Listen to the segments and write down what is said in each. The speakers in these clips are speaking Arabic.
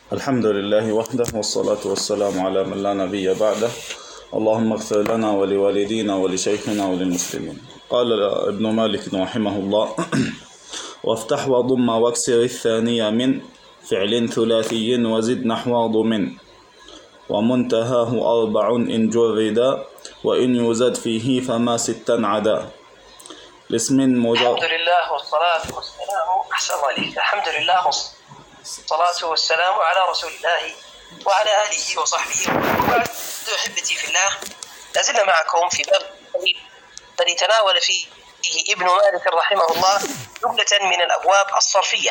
الحمد لله وحده، والصلاة والسلام على من لا نبي بعده. اللهم اغفر لنا ولوالدينا ولشيخنا وللمسلمين. قال ابن مالك رحمه الله: وافتح وضم واكسر الثانية من فعل ثلاثي وزد نحو ضمن، ومنتهاه أربع إن جردا، وإن يزد فيه فما ستا عدا. لاسم الحمد لله والصلاة والسلام أحسن عليك. الحمد لله والصلاة والسلام على رسول الله وعلى آله وصحبه وبعد. أحبتي في الله، لازلنا معكم في باب الذي تناول فيه ابن مالك رحمه الله جملة من الأبواب الصرفية،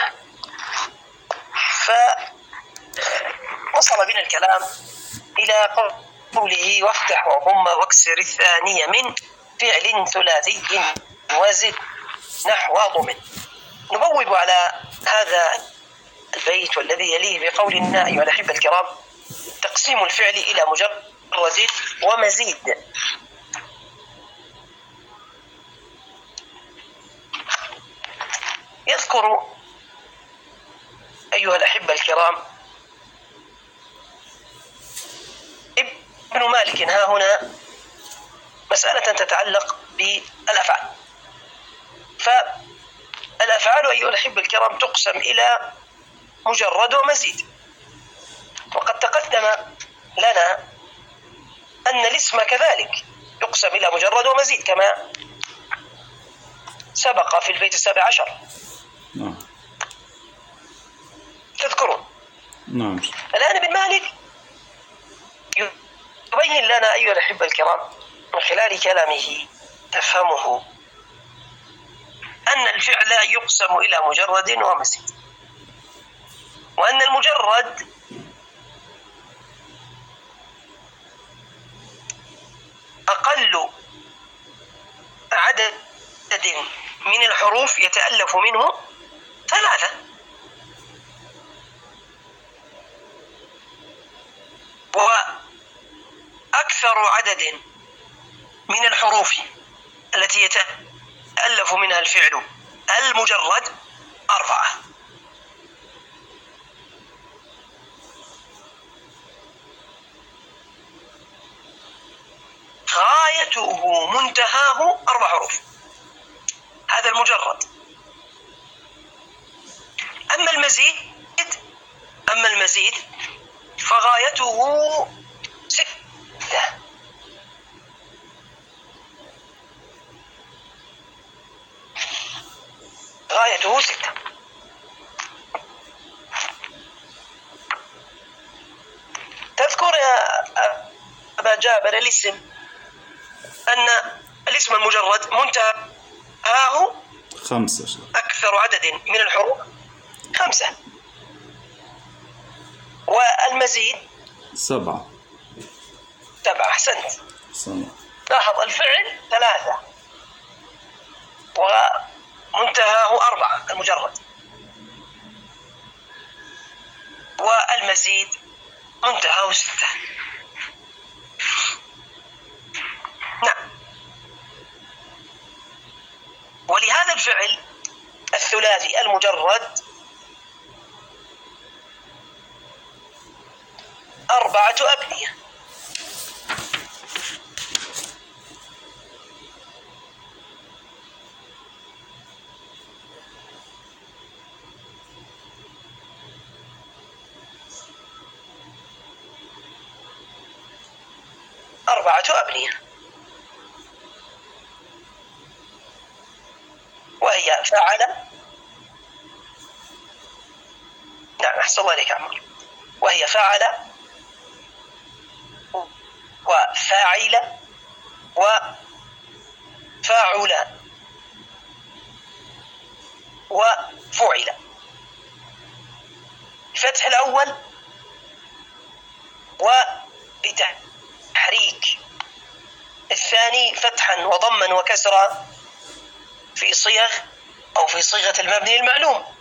فوصل بنا الكلام إلى قوله: وافتح وضم واكسر الثانية من فعل ثلاثي وزد نحو ضمن. نبوب على هذا البيت والذي يليه بقولنا: أيها الأحبة الكرام، تقسيم الفعل إلى مجرد ومزيد. يذكر أيها الأحبة الكرام ابن مالك ها هنا مسألة تتعلق بالأفعال. فالأفعال أيها الأحبة الكرام تقسم إلى مجرد ومزيد، وقد تقدم لنا أن الاسم كذلك يقسم إلى مجرد ومزيد كما سبق في البيت 17. تذكرون؟ نعم. الآن ابن مالك يبين لنا أيها الأحبة الكرام من خلال كلامه تفهمه أن الفعل يقسم إلى مجرد ومزيد، وأن المجرد أقل عدد من الحروف يتألف منه 3، وأكثر عدد من الحروف التي يتألف منها الفعل المجرد 4. غايته منتهاه 4 حروف، هذا المجرد. أما المزيد فغايته 6. غايته 6. تذكر يا أبا جابر الاسم أن الاسم المجرد منتهاه 5، أكثر عدد من الحروف 5، والمزيد 7. أحسنت. لاحظ الفعل 3 ومنتهاه 4 المجرد، والمزيد منتهاه 6. نعم. ولهذا الفعل الثلاثي المجرد 4 أبنية. وهي فعل. نعم، أحسن الله عليك عمر. وهي فعل وفاعل وفاعل وفعل. فتح الأول وبتحريك الثاني فتحا وضما وكسرا في صيغ أو في صيغة المبني المعلوم.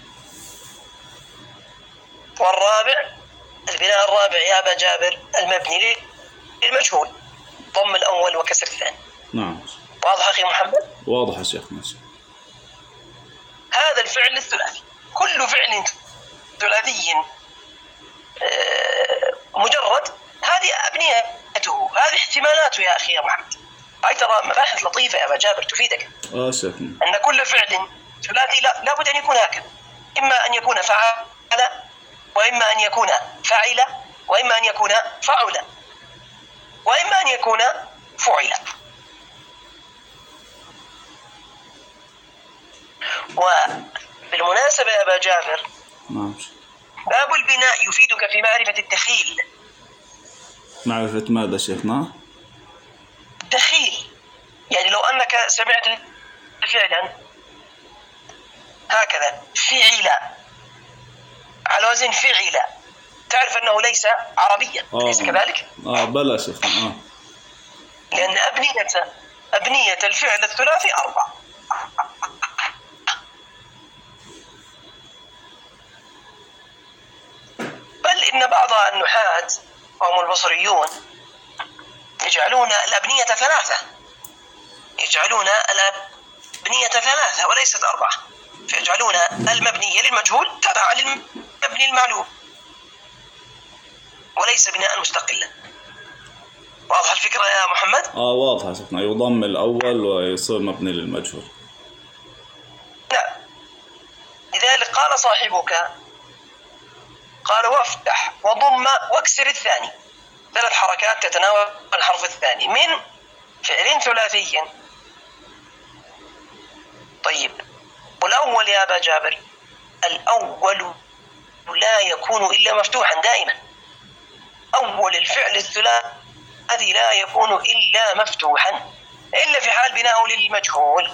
والرابع البناء الرابع يا أبا جابر المبني للمجهول، ضم الأول وكسر الثاني. نعم. واضح أخي محمد؟ واضح يا شيخ. ماشي. هذا الفعل الثلاثي، كل فعل ثلاثي مجرد، هذه أبنيته، هذه احتمالاته يا أخي يا محمد. هاي ترى مباحث لطيفة يا أبا جابر تفيدك أن كل فعل ثلاثي لا بد أن يكون هكذا، إما أن يكون فعل، وإما أن يكون فعل، وإما أن يكون فعل، وإما أن يكون فعل. وبالمناسبة يا أبا جابر، باب البناء يفيدك في معرفة الدخيل. معرفة ماذا شيخنا؟ دخيل، يعني لو أنك سمعت فعلا هكذا فعل على وزن فعل، تعرف أنه ليس عربيا، ليس كذلك؟ بلى شيخنا. لأن أبنية الفعل الثلاثي 4. بل إن بعض النحاة وهم البصريون يجعلون الأبنية 3، يجعلون الأبنية 3 وليست 4، فيجعلون المبنية للمجهول تبع للمبني المعلوم وليس بناء مستقلا. واضح الفكرة يا محمد؟ واضحة شيخنا، يضم الأول ويصير مبني للمجهول. نعم، لذلك قال صاحبك، قال وافتح وضم واكسر الثاني، 3 حركات تتناول الحرف الثاني من فعل ثلاثي. طيب، والأول يا أبا جابر، الأول لا يكون إلا مفتوحا دائما. أول الفعل الثلاثي لا يكون إلا مفتوحا، إلا في حال بناءه للمجهول.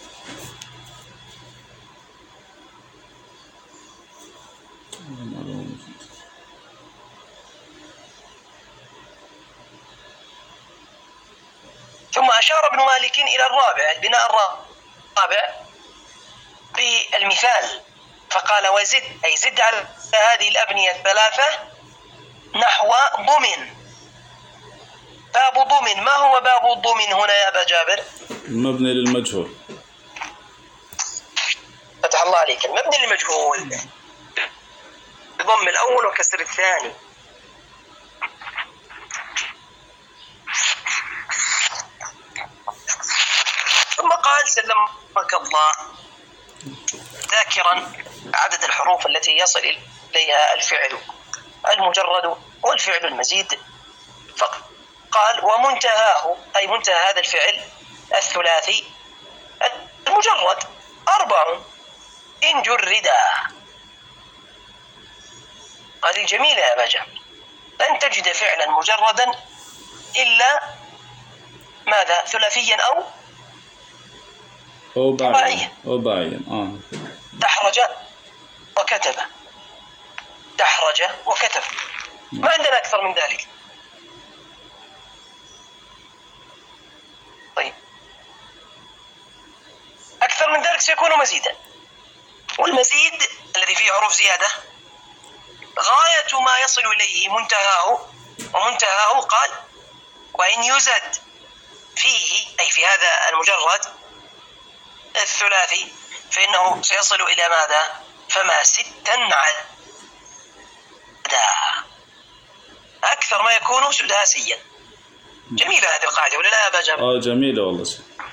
ثم أشار ابن مالك إلى الرابع، البناء الرابع بالمثال، فقال وزد، أي زد على هذه الأبنية 3 نحو ضمن. باب ضمن، ما هو باب الضمن هنا يا أبا جابر؟ المبني للمجهول. فتح الله عليك، المبني للمجهول بضم الأول وكسر الثاني. ثم قال سلمك الله ذاكرا عدد الحروف التي يصل إليها الفعل المجرد والفعل المزيد، فقال ومنتهاه، أي منتهى هذا الفعل الثلاثي المجرد 4 إن جردا. هذه جميلة يا أبا جابر، لن تجد فعلا مجردا إلا ماذا؟ ثلاثيا أو رباعيا. دحرج وكتب، دحرج وكتب، ما عندنا أكثر من ذلك. طيب، أكثر من ذلك سيكون مزيدا، والمزيد الذي فيه حروف زيادة غاية ما يصل إليه منتهاه، ومنتهاه قال وإن يزد فيه، أي في هذا المجرد الثلاثي، فإنه سيصل إلى ماذا؟ فما 6 عدا، أكثر ما يكون سداسيا. جميلة هذه القاعدة ولا لا يا أبا جابر؟ جميلة والله.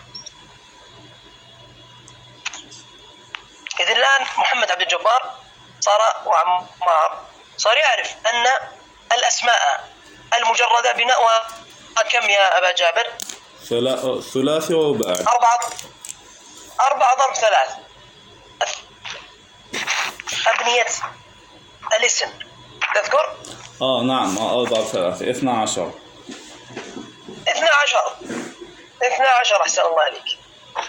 إذن الآن محمد عبد الجبار وعمار صار يعرف أن الأسماء المجردة بناؤها كم يا أبا جابر؟ ثلاثي ورباعي. 4 ضرب 3 أبنية الاسم، تذكر؟ نعم، 4 3 12. 12 أحسن الله عليك.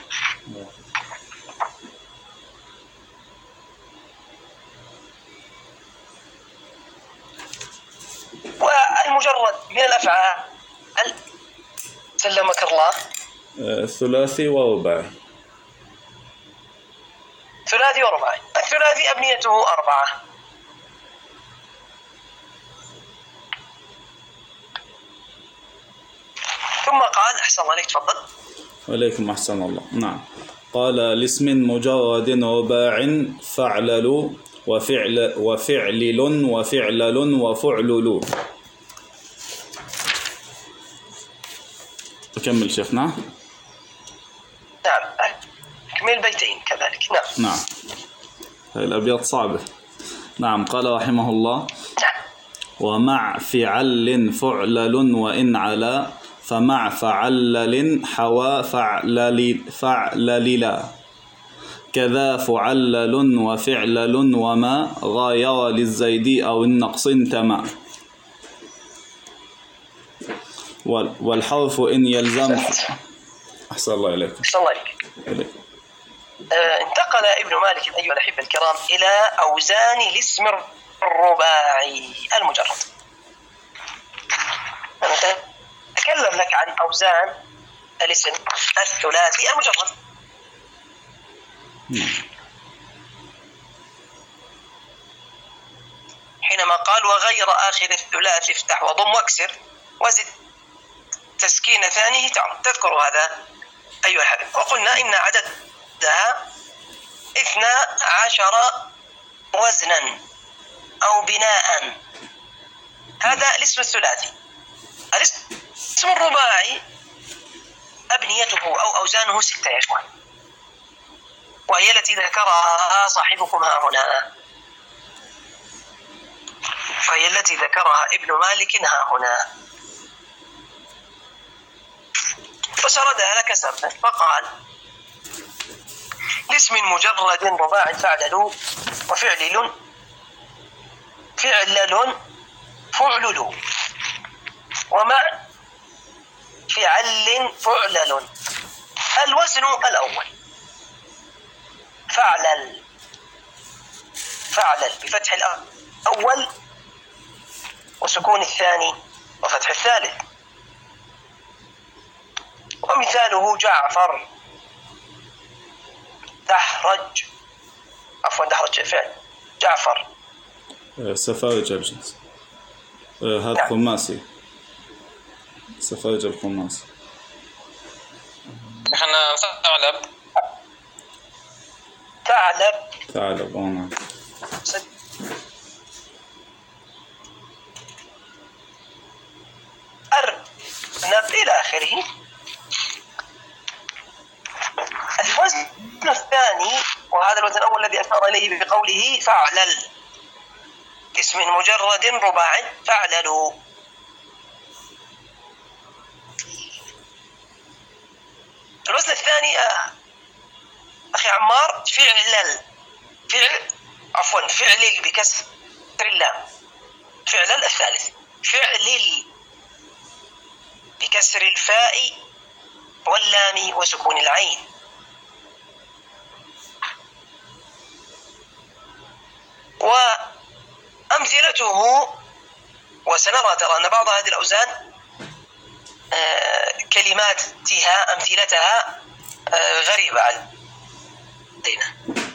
والمجرد من الأفعال سلمك الله ثلاثي ورباعي. ثلاثي ورباعي. الثلاثي أبنيته 4. ثم قال أحسن الله عليك، تفضل. وعليكم أحسن الله. نعم، قال لاسم مجرد رباع فاعلل وفعلل وفعلل وفعلل. أكمل شيخنا. نعم أكمل بيتين كذلك. نعم. نعم هاي الأبيات صعبة. نعم قال رحمه الله: ومع فعل فعلل وإن علا فمع فعلل حوى فعلللا كذا فعلل وفعلل وما غاير للزيد أو النقص انتمى والحرف إن يلزم. أحسن الله إليك. أحسن الله إليك. انتقل ابن مالك أيها الأحبة الكرام إلى أوزان الاسم الرباعي المجرد. أنا أتكلم لك عن أوزان الاسم الثلاثي المجرد. حينما قال وغير آخر الثلاث افتح وضم واكسر وزد تسكين ثانيه تذكر هذا أيها الحبيب. وقلنا إن عددها 12 وزنا أو بناء. هذا الاسم الثلاثي. الاسم الرباعي أبنيته أو أوزانه 6 يا إخوان، وهي التي ذكرها صاحبكم ها هنا، فهي التي ذكرها ابن مالك ها هنا، فسردها لك سردا فقال: لاسم مجرد رباع فعلل وفعلل فعلل فعلل ومع فعل فعلل. الوزن الأول فعلل بفتح الأول وسكون الثاني وفتح الثالث. ومثاله جعفر دحرج فعل جعفر سفارج الجنس. هذا خماسي سفارج الخماسي. احنا ثعلب نعم. أرنب إلى آخره. الوزن الثاني وهذا الوزن الأول الذي أشار إليه بقوله فعلل، اسم مجرد رباع فعلل. الوزن الثاني أخي عمار فعلل بكسر اللام. فعلل الثالث فعلل بكسر الفاء واللام وسكون العين. وأمثلته وسنرى ترى أن بعض هذه الأوزان كلماتها أمثلتها غريبة علينا.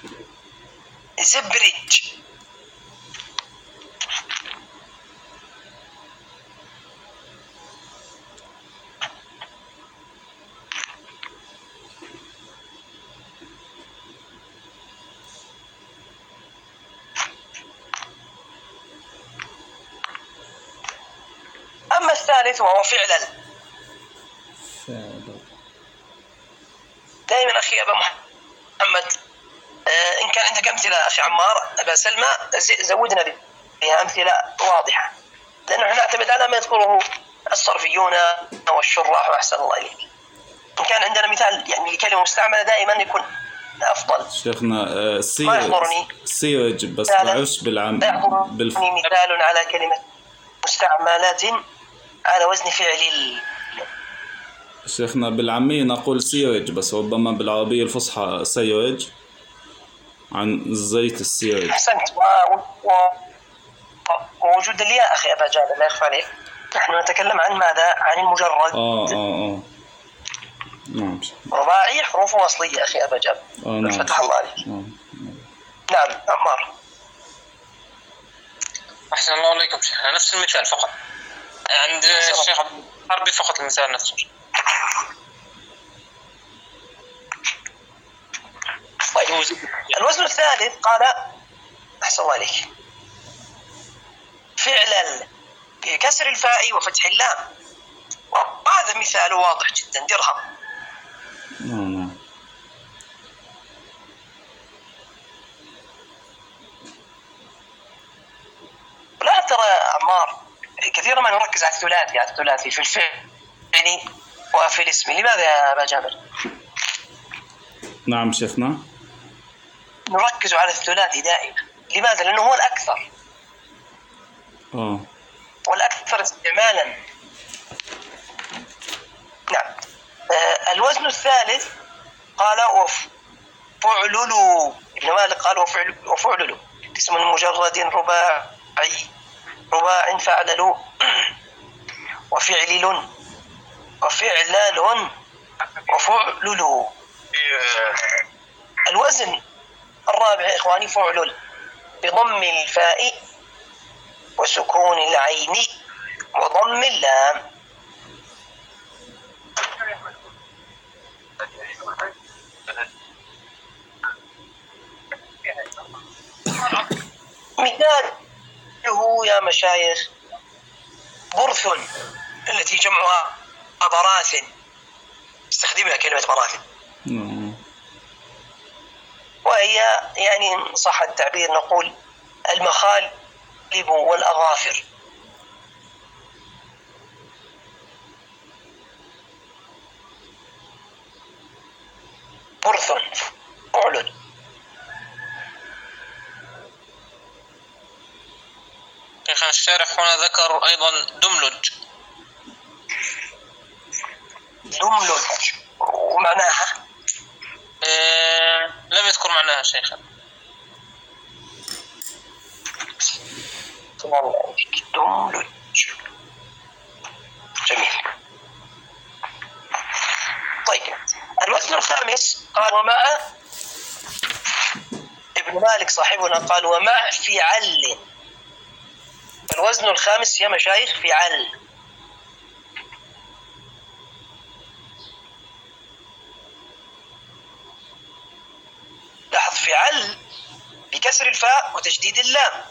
زبرج أما الثالث وهو فعلل. دائما أخي أبا محمد إن كان عندك أمثلة أخي عمار أبا سلمى زودنا بها أمثلة واضحة، لأنه نعتمد على ما يذكره الصرفيون والشراح وأحسن الله إليك. إن كان عندنا مثال يعني لكلمة مستعملة دائما يكون أفضل. شيخنا سيرج بس بعرفش بالعام مثال على كلمة مستعملات على وزن فعل. شيخنا بالعامية نقول سيرج، بس ربما بالعربية الفصحى سيرج عن زيت السيرج. أحسنت. ووجود الياء أخي أبا جابر لا يخفى عليك، نحن نتكلم عن ماذا؟ عن المجرد. نعم. رباعي حروف وصلية أخي أبا جابر. نعم. فتح الله عليك. نعم عمار. أحسن الله عليكم شيخنا. نفس المثال فقط عند الشيخ حربي فقط المثال نفسه. طيب. الوزن الثالث قال أحسن الله عليك. فعلا بكسر الفاء وفتح اللام، وهذا مثال واضح جدا، درهم. نعم. لا ترى عمار، كثيرا ما نركز على الثلاثي في الفعل وفي الاسم. لماذا يا أبا جابر؟ نعم شيخنا. نركز على الثلاثي دائما. لماذا؟ لأنه هو الأكثر. والأكثر استعمالا. نعم. الوزن الثالث قال وفعللوا. ابن مالك قال وفعللوا، اسم مجرد رباعي، رباع فعللوا، وفعلل وفعلال وفعللوا. الوزن الرابع إخواني فعلل، بضم الفاء وسكون العين وضم اللام. مثاله يا مشايخ برث، التي جمعها براثن، استخدمها كلمة براثن، وهي يعني صح التعبير نقول المخالب والأظافر. برث فعل. شيخ الشارح هنا ذكر أيضا دملج. ومعناها لم يذكر معناها شيخا. دملج جميل. طيب الوزن الخامس قال ومع، ابن مالك صاحبنا قال ومع فعل. الوزن الخامس يا مشايخ فعل. لاحظ فعل بكسر الفاء وتشديد اللام،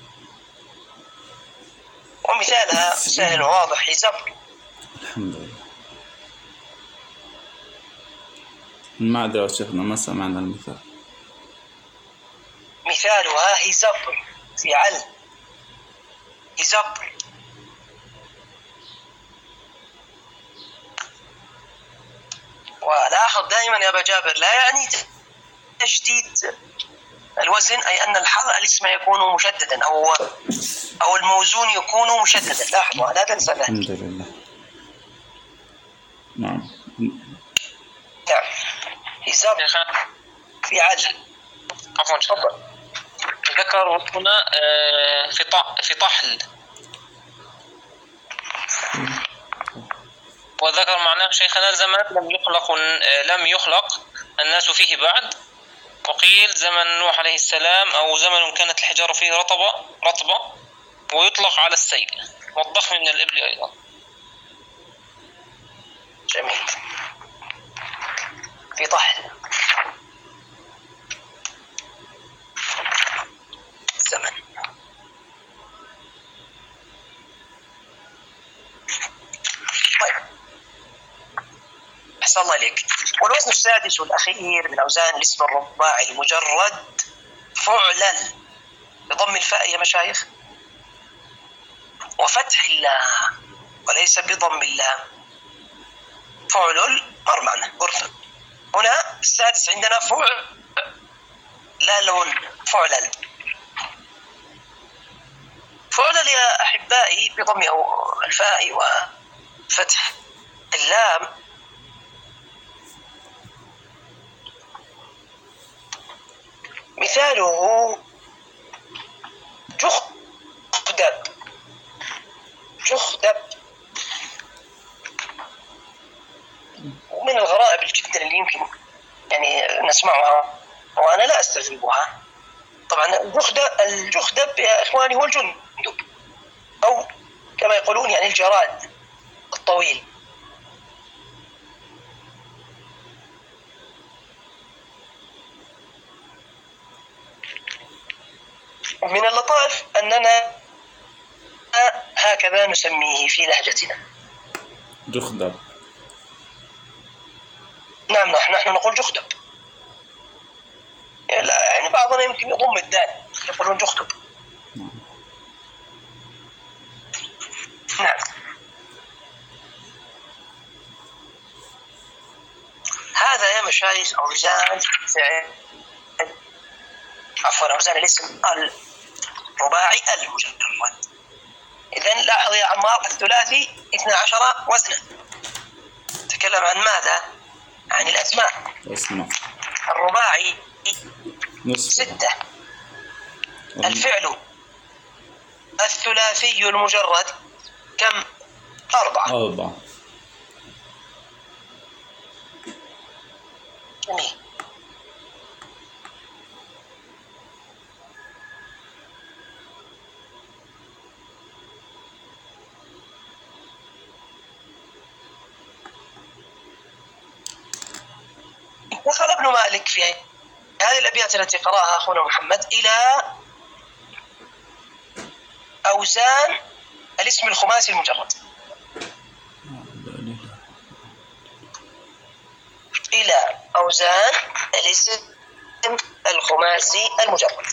ومثالها سهل وواضح هزبر. الحمد لله. المعذرة شيخنا ما سمعنا المثال. مثالها هزبر، فعل هزبر. ولاحظ دائما يا أبا جابر لا يعني تشديد الوزن أي أن الاسم يكون مشددا أو الموزون يكون مشددا. لاحظوا لا تنسى ذلك. الحمد لله. نعم. نعم هزبر فعل. عفوا ذكر هنا في طحل، وذكر معناه شيخنا زمن لم يخلق الناس فيه بعد، وقيل زمن نوح عليه السلام أو زمن كانت الحجارة فيه رطبة، ويطلق على السيل والضخم من الإبل أيضا. جميل. في طحل زمن. طيب أحسن الله عليك. والوزن السادس والأخير من أوزان الاسم الرباعي المجرد فعلل، بضم الفاء يا مشايخ وفتح اللام وليس بضم اللام. فعلل معنى برث. هنا السادس عندنا فعلل. فعلل يا أحبائي بضم الفاء وفتح اللام. مثاله جخدب. ومن الغرائب جدا اللي يمكن يعني نسمعها وأنا لا أستغربها. طبعا الجخدب يا إخواني هو الجندب، أو كما يقولون يعني الجراد الطويل. من اللطائف أننا هكذا نسميه في لهجتنا. جخدب. نعم، نحن نقول جخدب. يعني بعضنا يمكن يضم الدال يقولون جخدب. نعم. هذا يا مشايخ أوزان فعل، عفوا أوزان الاسم الرباعي المجرد. إذن لاحظ يا عمار الثلاثي 12 وزنا. تكلم عن ماذا؟ عن الأسماء. الرباعي 6. الفعل الثلاثي المجرد كم؟ 4. جميل. دخل ابن مالك في هذه الأبيات التي قرأها أخونا محمد إلى أوزان الاسم الخماسي المجرد، إلى أوزان الاسم الخماسي المجرد.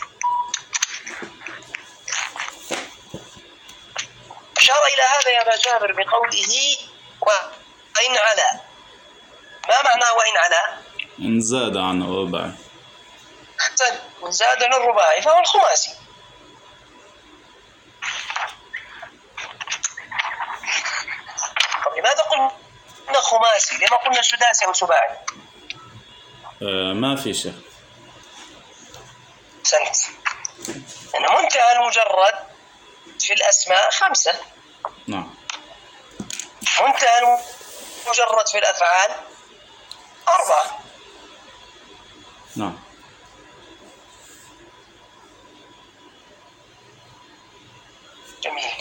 أشار إلى هذا يا أبا جابر بقوله وإن علا. ما معنى وإن علا؟ إن زاد عن الرباعي. أحسن، إن زاد عن الرباعي فهو الخماسي. طب لماذا قلنا خماسي؟ لما قلنا سداسي أو سباعي؟ ما في شيء. أحسنت. أن منتهى المجرد في الأسماء 5. نعم. منتهى المجرد في الأفعال 4. نعم. جميل.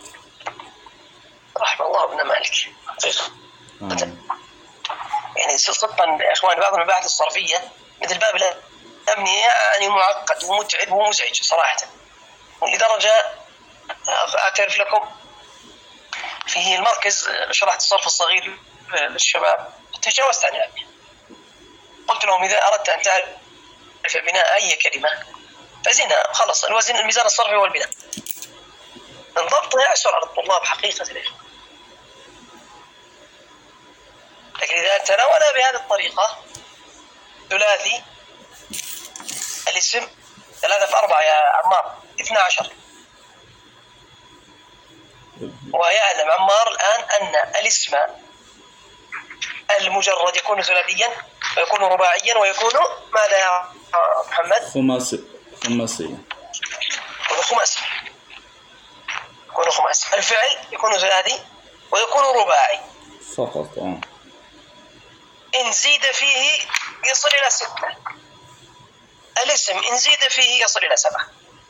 رحم الله ابن مالك. يعني صدقا يا اخوان بعض المباحث الصرفيه مثل باب الامنيه يعني معقد ومتعب ومزعج صراحه، ولدرجه اعترف لكم في المركز شرحت الصرف الصغير للشباب تجاوزت عن الامنيه. قلت لهم اذا اردت ان تعرف بناء اي كلمه فزنها خلص الوزن الميزان الصرفي والبناء. الضبط يعسر على الطلاب حقيقه الاخوه. لكن إذا تناولنا بهذه الطريقة ثلاثي الاسم 3 في 4 يا عمار 12. ويعلم عمار الآن أن الاسم المجرد يكون ثلاثيا ويكون رباعيا ويكون ماذا يا محمد؟ خماسي. يكون خماسي. الفعل يكون ثلاثي ويكون رباعي فقط. إن زيد فيه يصل إلى 6. الاسم إن زيد فيه يصل إلى 7.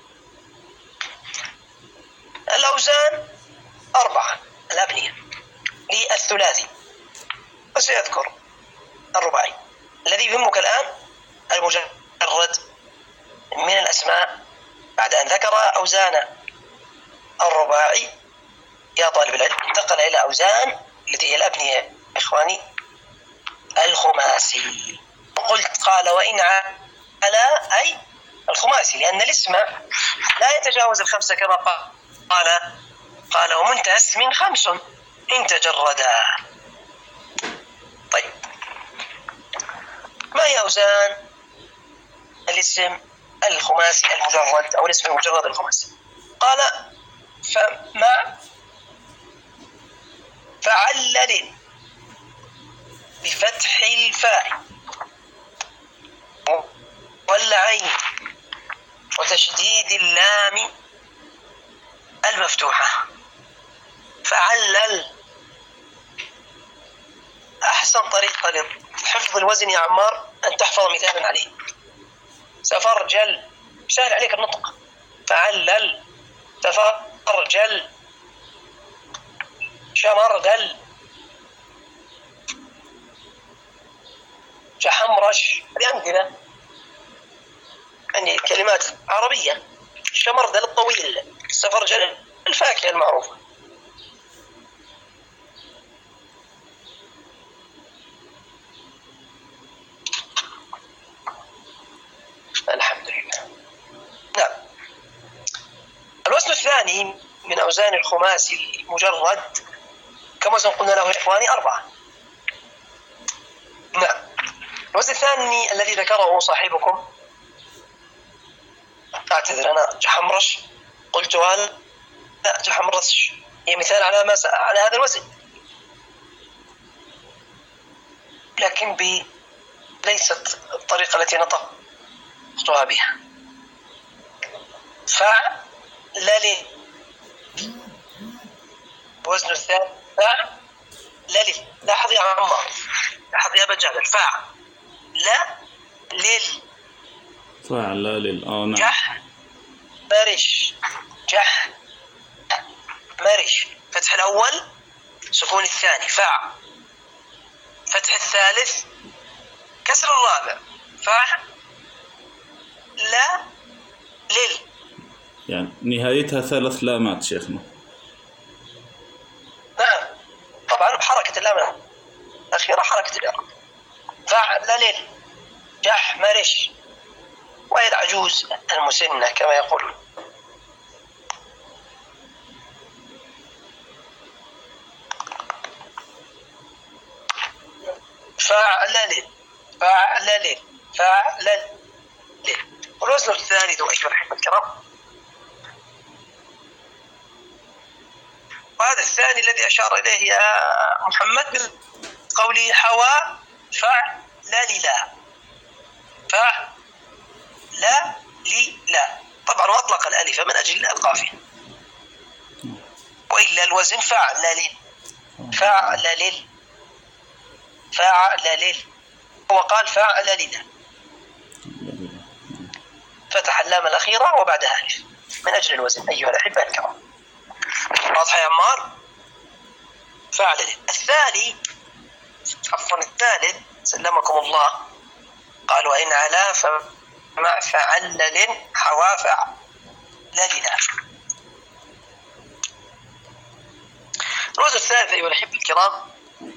الأوزان 4 الأبنية للثلاثي، وسيذكر الرباعي. الذي يهمك الآن المجرد من الأسماء بعد أن ذكر أوزان الرباعي يا طالب العلم انتقل إلى أوزان التي هي الأبنية إخواني الخماسي. قلت قال وإن على أي الخماسي لأن الاسم لا يتجاوز 5 كما قال ومنتهى اسم 5 إن تجردا. طيب ما هي أوزان الاسم الخماسي المجرد أو الاسم المجرد الخماسي؟ قال فمع فعلل بفتح الفاء والعين وتشديد اللام المفتوحة. فعلل أحسن طريقة لحفظ الوزن يا عمار أن تحفظ مثالا عليه. سفرجل سهل عليك النطق. فعلل تفرجل شمردل شحمرش. هذه أمثلة يعني كلمات عربية. الشمردل الطويل، السفرجل، الفاكهة المعروفة. الحمد لله. نعم. الوزن الثاني من أوزان الخماسي المجرد كم وزن قلنا له يا إخواني؟ 4. نعم. الوزن الثاني الذي ذكره صاحبكم، أعتذر أنا جحمرش قلتها، لا جحمرش هي مثال على هذا الوزن، لكن ليست الطريقة التي نطقتها بها. فعلل. وزن الثاني فعلل. لاحظ يا عمار، لاحظ يا أبا جابر، فعلل. نعم. جح مرش، جح مرش، فتح الأول، سكون الثاني، فتح الثالث، كسر الرابع، لل. يعني نهايتها 3 لامات شيخنا. نعم طبعا بحركة اللام الأخيرة حركة الإعراب. فعلل جح مرش، وهي العجوز المسنة كما يقولون. فعلل. والوزن الثالث أيها الأحبة الكرام، وهذا الثاني الذي أشار إليه يا محمد بقوله حوى فعلل. طبعا وأطلق الألف من أجل القافية، وإلا الوزن فعلل. هو قال فعللنا، فتح اللام الأخيرة وبعدها ألف من أجل الوزن أيها الأحبة الكرام. واضح يا عمار؟ فعلل. الثالث سلمكم الله، قال وإن علا فمع فعلل حوا فعللنا. الوزن الثالث أيها الأحبة الكرام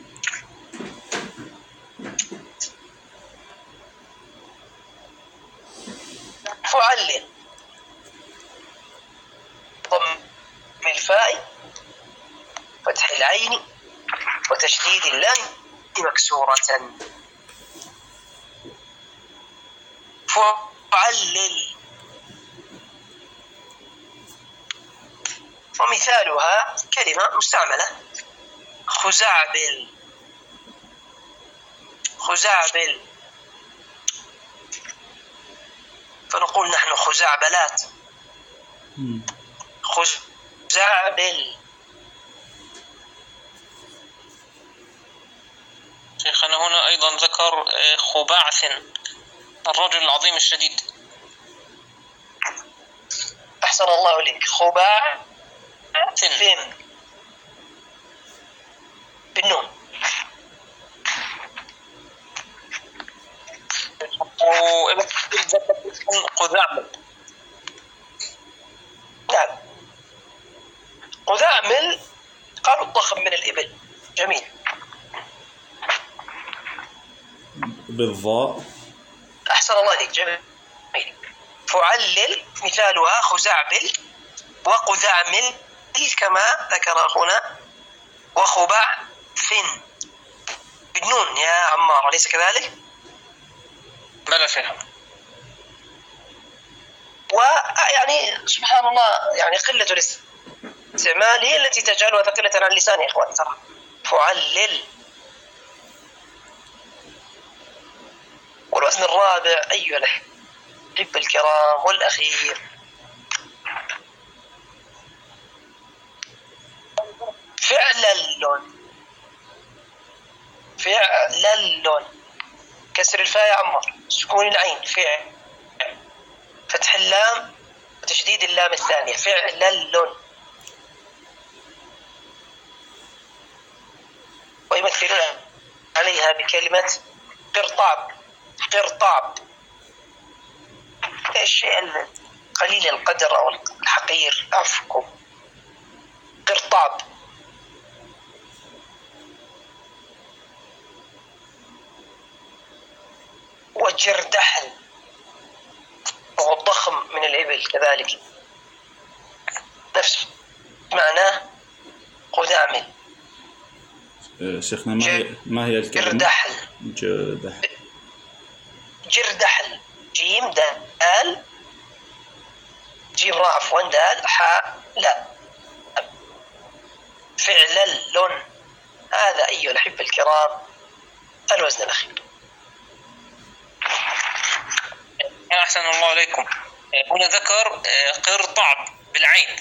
فعلل، ضم الفاء، فتح العين، وتشديد اللام مكسورة. فعلل. ومثالها كلمة مستعملة، خزعبل. فنقول نحن خزعبلات، خزعبل. شيخنا هنا أيضا ذكر خباعث، الرجل العظيم الشديد. أحسن الله إليك. خباعث بالنون. قذعمل. نعم قذعمل قالوا الضخم من الإبل. جميل. بالضاء. أحسن الله إليك. جميل. فعلل مثالها خزعبل وقذعمل كما ذكر أخونا، وخباعث بالنون يا عمار، أليس كذلك؟ بلى شيخ. ويعني سبحان الله، يعني قلة الاستعمال هي التي تجعلها ثقيلة على اللسان يا إخواني. ترى فعلل. والوزن الرابع أيها الأحبة الكرام والأخير فعلل. كسر الفاء يا عمر، سكون العين، فعل، فتح اللام وتشديد اللام الثانية، فعلل. ويمثلون عليها بكلمة قرطاب. ايش قليل القدر أو الحقير. عفوا، قرطاب. وجردحل وهو الضخم من الإبل كذلك، نفس معناه قدامل. شيخنا ما هي الكلمة؟ جردحل. جردحل، جيم دال، جيم راء عفوا، دال حاء لا، فعل لون. هذا أيها الأحبة الكرام الوزن الأخير. أحسن الله عليكم. هنا ذكر قرطعب بالعين.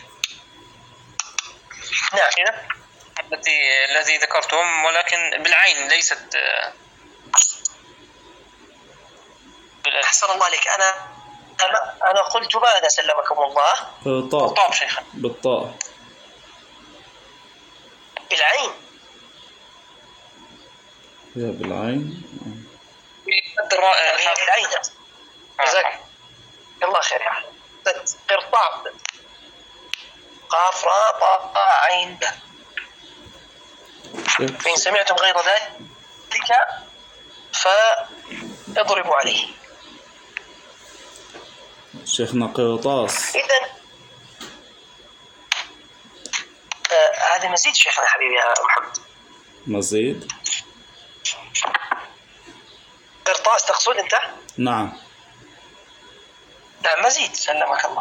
نعم، الذي ذكرتم، ولكن بالعين ليست أحسن الله عليك. أنا قلت ماذا سلمكم الله؟ قرطاب شيخنا بالطاء. بالعين. يا بالعين. بالعين. جزاك الله خير يا أحمد. قرطاب، قاف راء طاء عين باء. فإن سمعتم غير ذلك فاضربوا عليه. شيخنا قرطاس. إذن هذا مزيد شيخنا حبيبي يا محمد. مزيد. قرطاس تقصد أنت؟ نعم. نعم مزيد سلمك الله.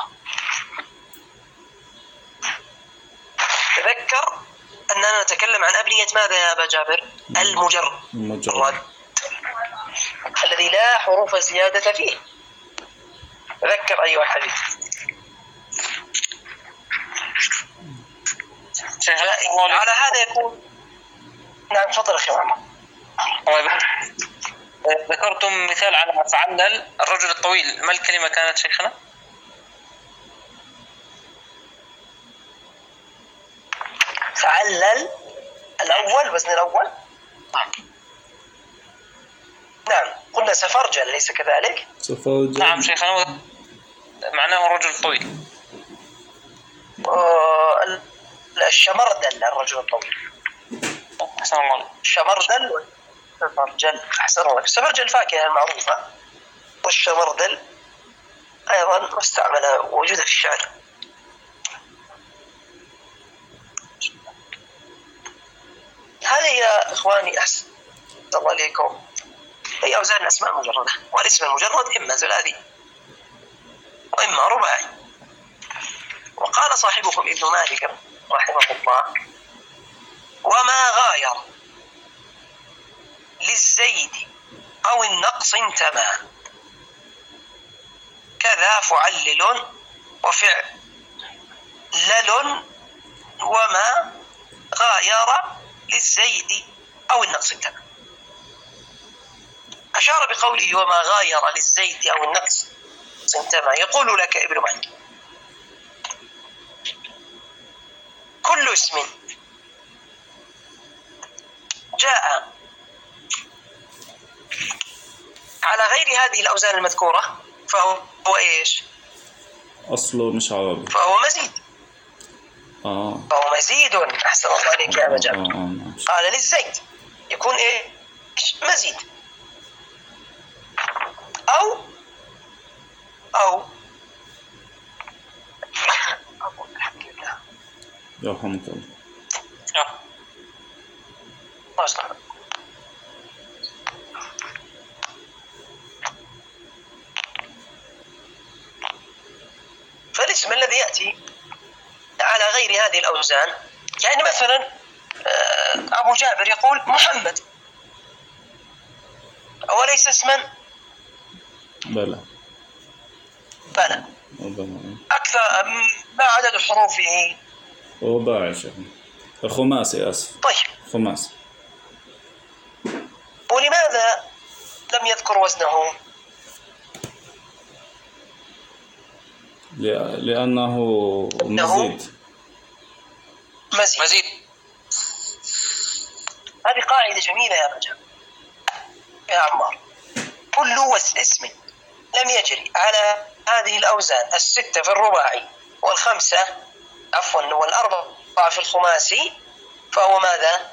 تذكر أننا نتكلم عن أبنية ماذا يا أبا جابر؟ المجرد الذي لا حروف زيادة فيه. تذكر أيها الحبيب. على هذا يكون. نعم تفضل أخي محمد. ذكرتم مثال على فعلل الرجل الطويل، ما الكلمة كانت شيخنا؟ فعلل الأول، وزن الأول. نعم قلنا سفرجل، ليس كذلك؟ سفرجل. نعم شيخنا، معناه الرجل الطويل. الشمردل الرجل الطويل. أحسن الله. الشمردل والسفرجل. أحسن الله. السفرجل الفاكهة المعروفة، والشمردل أيضا مستعملة وجودها في الشعر. هذه يا إخواني أحسن الله عليكم هي أوزان الأسماء المجردة. والاسم المجرد إما ثلاثي وإما رباعي. وقال صاحبكم ابن مالك رحمه الله: وما غاير للزيد أو النقص انتمى، كذا فعلل وفعلل وما غاير للزيد أو النقص انتمى. أشار بقوله وما غاير للزيد أو النقص انتمى. يقول لك ابن مالك: كل اسم جاء على غير هذه الأوزان المذكورة فهو إيش؟ أصله مش عربي، فهو مزيد. فهو مزيد. أحسن الله عليك يا أبا جابر. قال للزيد يكون إيش؟ مزيد. أو الحمد لله يرحمك الله. الله يسلمك. فالاسم الذي يأتي على غير هذه الأوزان، يعني مثلا أبو جابر يقول محمد، أوليس اسما؟ بلى. أكثر. ما عدد حروفه؟ رباعي شيخنا. خماسي آسف. طيب خماسي. ولماذا لم يذكر وزنه؟ لأنه مزيد. هذه قاعدة جميلة يا رجل يا عمار. كل اسم لم يجري على هذه الأوزان 6 في الرباعي والخمسة والأربعة في الخماسي فهو ماذا؟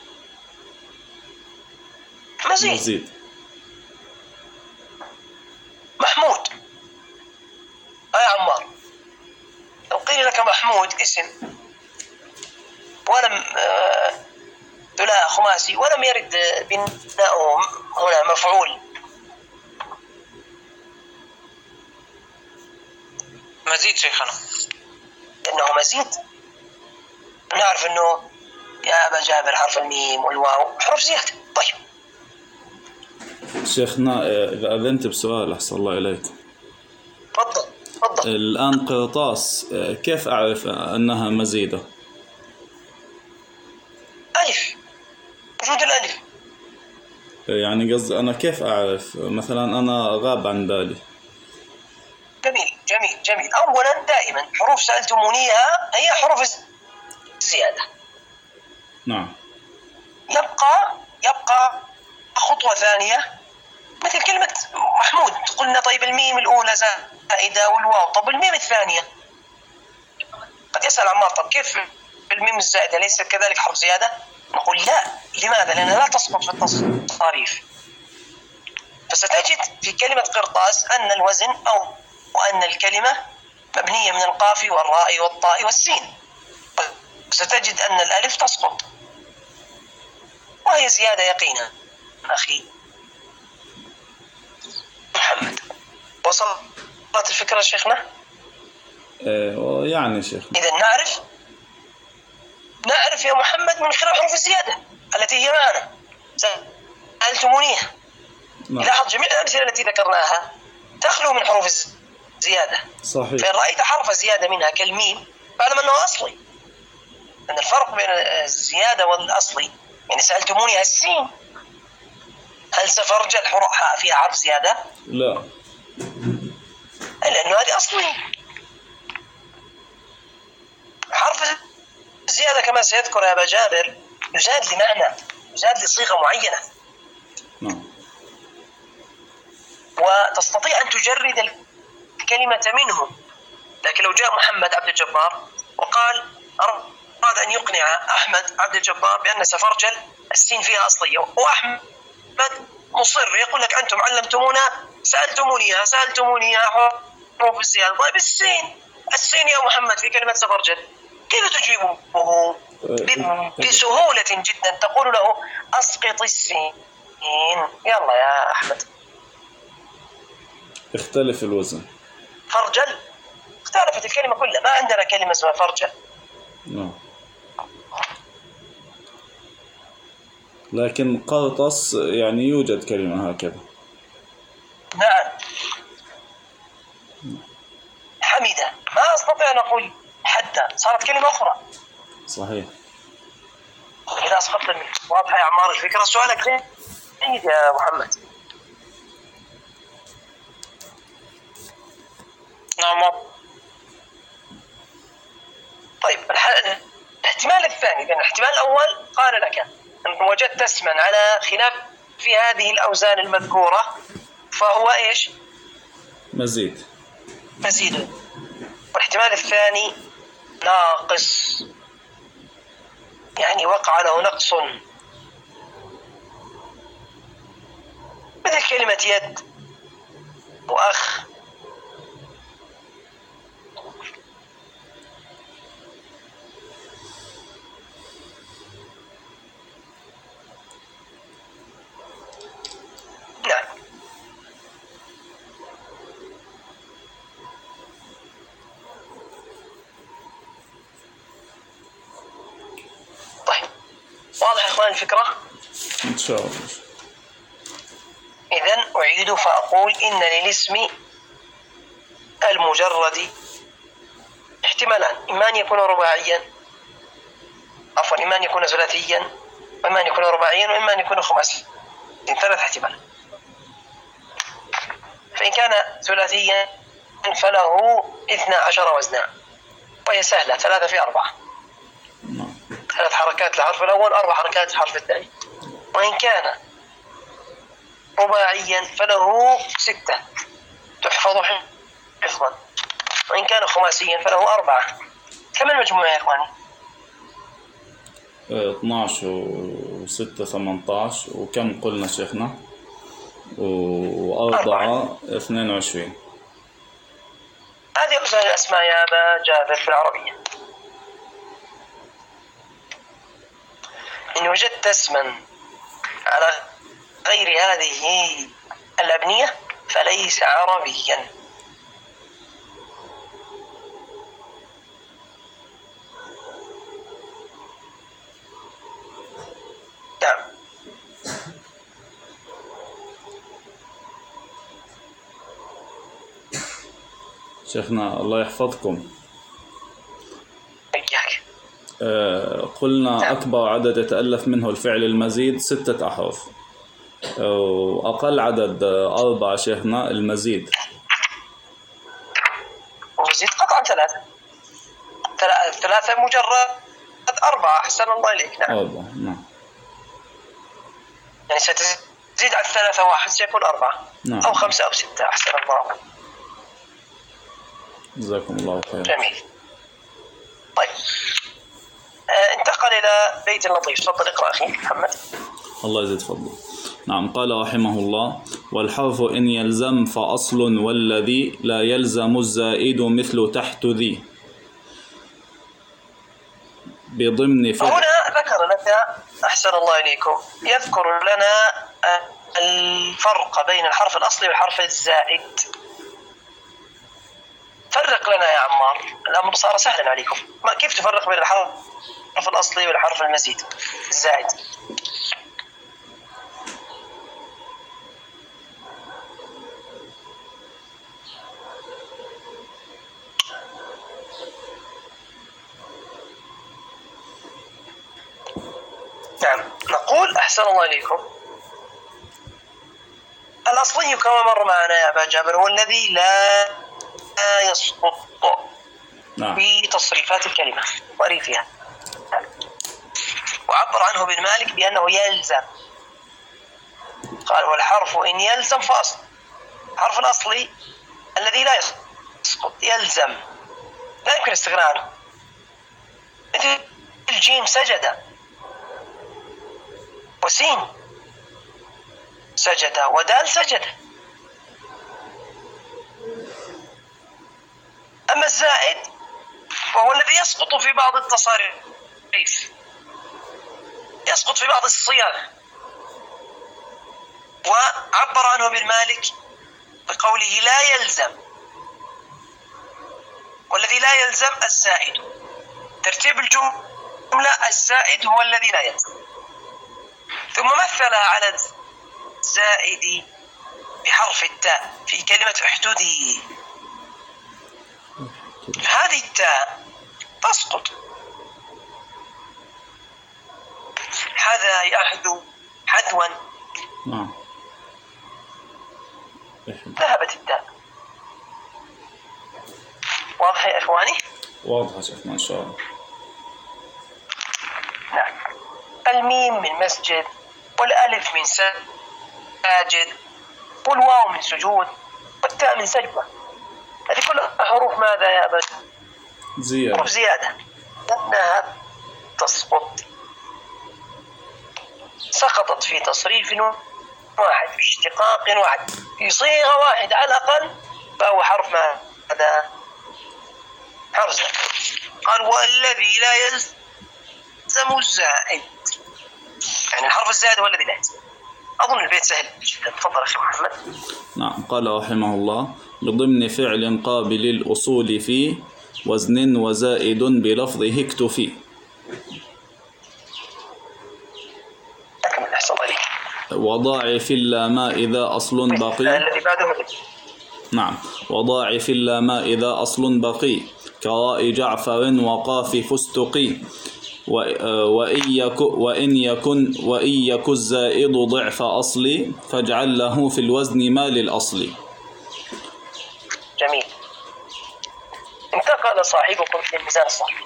مزيد. محمود. يا عمار، لو قيل لك محمود اسم ولم ثلاثي خماسي ولم يرد بناؤه هنا مفعول، مزيد شيخنا، إنه مزيد. نعرف إنه يا أبا جابر حرف الميم والواو حرف زيادة. طيب شيخنا إذا أذنت بسؤال أحسن الله إليك. تفضل. الآن قرطاس كيف أعرف أنها مزيدة؟ ألف، وجود الألف. يعني قصدي أنا كيف أعرف؟ مثلا أنا غاب عن بالي. جميل. أولا دائما حروف سألتمونيها هي حروف الزيادة. نعم. يبقى خطوة ثانية مثل كلمة محمود. قلنا طيب الميم الأولى زائدة والواو، طب الميم الثانية؟ قد يسأل عمار طب كيف الميم الزائدة ليست كذلك حرف زيادة؟ نقول لا. لماذا؟ لأنها لا تسقط في التصاريف. فستجد في كلمة قرطاس أن الوزن أو وأن الكلمة مبنية من القاف والراء والطاء والسين، ستجد أن الألف تسقط وهي زيادة يقينا. أخي محمد، وصلت الفكرة شيخنا؟ يعني شيخنا إذا نعرف يا محمد من خلال حروف الزيادة التي هي معنا سألتمونيها. لاحظ جميع الأمثلة التي ذكرناها تخلو من حروف الزيادة. صحيح. فإن رأيت حرف زيادة منها كالميم فاعلم أنه أصلي، أن الفرق بين الزيادة والأصلي. يعني سألتمونيها السين، هل سفرجل فيها حرف زيادة؟ لا، لأنه هذه أصلي. حرف الزيادة كما سيذكر يا أبا جابر يزاد لمعنى، يزاد لصيغة معينة. وتستطيع أن تجرد الكلمة منه. لكن لو جاء محمد عبد الجبار وقال أراد أن يقنع أحمد عبد الجبار بأن سفرجل السين فيها أصلية، وأحمد مصر يقول لك أنتم علمتمونا سألتموني حروف الزيادة. طيب السين يا محمد في كلمة سفرجل كيف تجيبه؟ بسهولة جدا تقول له أسقط السين. يلا يا أحمد، اختلف الوزن. فرجل اختلفت الكلمة كلها، ما عندنا كلمة اسمها فرجل. لكن قرطس يعني يوجد كلمة هكذا. نعم. حميدة ما أستطيع أن أقول حتى صارت كلمة أخرى. صحيح. إذا أسقطت منك. واضحة يا عمار الفكرة؟ سؤالك جيد يا محمد. نعم. طيب الاحتمال الثاني، لأن الاحتمال الأول قال لك أن وجدت اسما على خلاف في هذه الأوزان المذكورة فهو إيش؟ مزيد. والاحتمال الثاني ناقص، يعني وقع له نقص، مثل كلمة يد وأخ. نعم. طيب واضح يا إخوان الفكرة؟ إن شاء الله. إذن أعيد فأقول إن للاسم المجرد احتمالان، إما أن يكون رباعيا، إما أن يكون ثلاثيا، وإما أن يكون رباعيا، وإما أن يكون خماسيا. 3 احتمالات. فإن كان ثلاثيا فله 12 وزنا، وهي سهلة، 3 في 4، 3 حركات للحرف الأول، 4 حركات للحرف الثاني. وإن كان رباعيا فله 6، تحفظ حفظا، وإن كان خماسيا فله 4. كم المجموع يا إخواني؟ 12 و6 18. وكم قلنا شيخنا؟ و4 22. هذه أوزان الأسماء يا أبا جابر في العربية. إن وجدت اسما على غير هذه الأبنية فليس عربيا. نعم. شيخنا الله يحفظكم، إياك. قلنا نعم. أكبر عدد يتألف منه الفعل المزيد 6 أحرف، وأقل عدد 4 شيخنا المزيد. ومزيد قطعا 3 مجرد 4. أحسن الله إليك. نعم. 4. نعم. يعني ستزيد على 3 واحد سيكون 4. نعم. أو 5 أو 6. أحسن الله. جزاكم الله خير. جميل. طيب، انتقل إلى بيت لطيف. تفضل اقرأ أخي محمد. الله يزيد فضله. نعم. قال رحمه الله: والحرف إن يلزم فأصل، والذي لا يلزم الزائد مثل تحت ذي بضمن فعل. هنا ذكر لك، أحسن الله إليكم، يذكر لنا الفرق بين الحرف الأصلي والحرف الزائد. فرق لنا يا عمار، الأمر صار سهلا عليكم. كيف تفرق بين الحرف الأصلي والحرف المزيد الزائد؟ نعم، نقول أحسن الله إليكم، الأصلي كما مر معنا يا أبا جابر هو الذي لا يسقط في تصريفات الكلمة وريثها، وعبر عنه ابن مالك بأنه يلزم. قال: والحرف إن يلزم فأصل. الحرف الأصلي الذي لا يسقط يلزم، لا يمكن الاستغناء عنه. مثل الجيم سجد، وسين سجد، ودال سجد. أما الزائد وهو الذي يسقط في بعض التصاريف، يسقط في بعض الصيغ، وعبر عنه ابن مالك بقوله لا يلزم، والذي لا يلزم الزائد. ترتيب الجملة الزائد هو الذي لا يلزم، ثم مثلها على الزائد بحرف التاء في كلمة احدودي. هذه التاء تسقط، هذا يحدو حدوا. نعم. ذهبت التاء. واضح يا إخواني؟ واضح شيخنا إن شاء الله. نعم. الميم من مسجد، والألف من ساجد، والواو من سجود، والتاء من سجدة. هذه كلها حروف ماذا يا أبا؟ زيادة. حروف زيادة، لأنها تسقط، سقطت في تصريف واحد، في اشتقاق واحد، في صيغة واحدة على الأقل، فهو حرف ماذا؟ حرف زائد. قال: والذي لا يلزم الزائد، يعني الحرف الزائد هو الذي لا يلزم. أظن البيت سهل جدا. تفضل أخي محمد. نعم. قال رحمه الله: بضمن فعل قابل الأصول في وزن وزائد بلفظه اكتفي. أكمل أحسن عليك. وضاعف اللام إذا أصل بقي. الذي بعده. نعم. وضاعف اللام إذا أصل بقي كراء جعفر وقاف فستقي. وإن يكن الزائد ضعف أصلي فاجعل له في الوزن ما للأصل. جميل. انتقل صاحبكم للميزان الصرفي.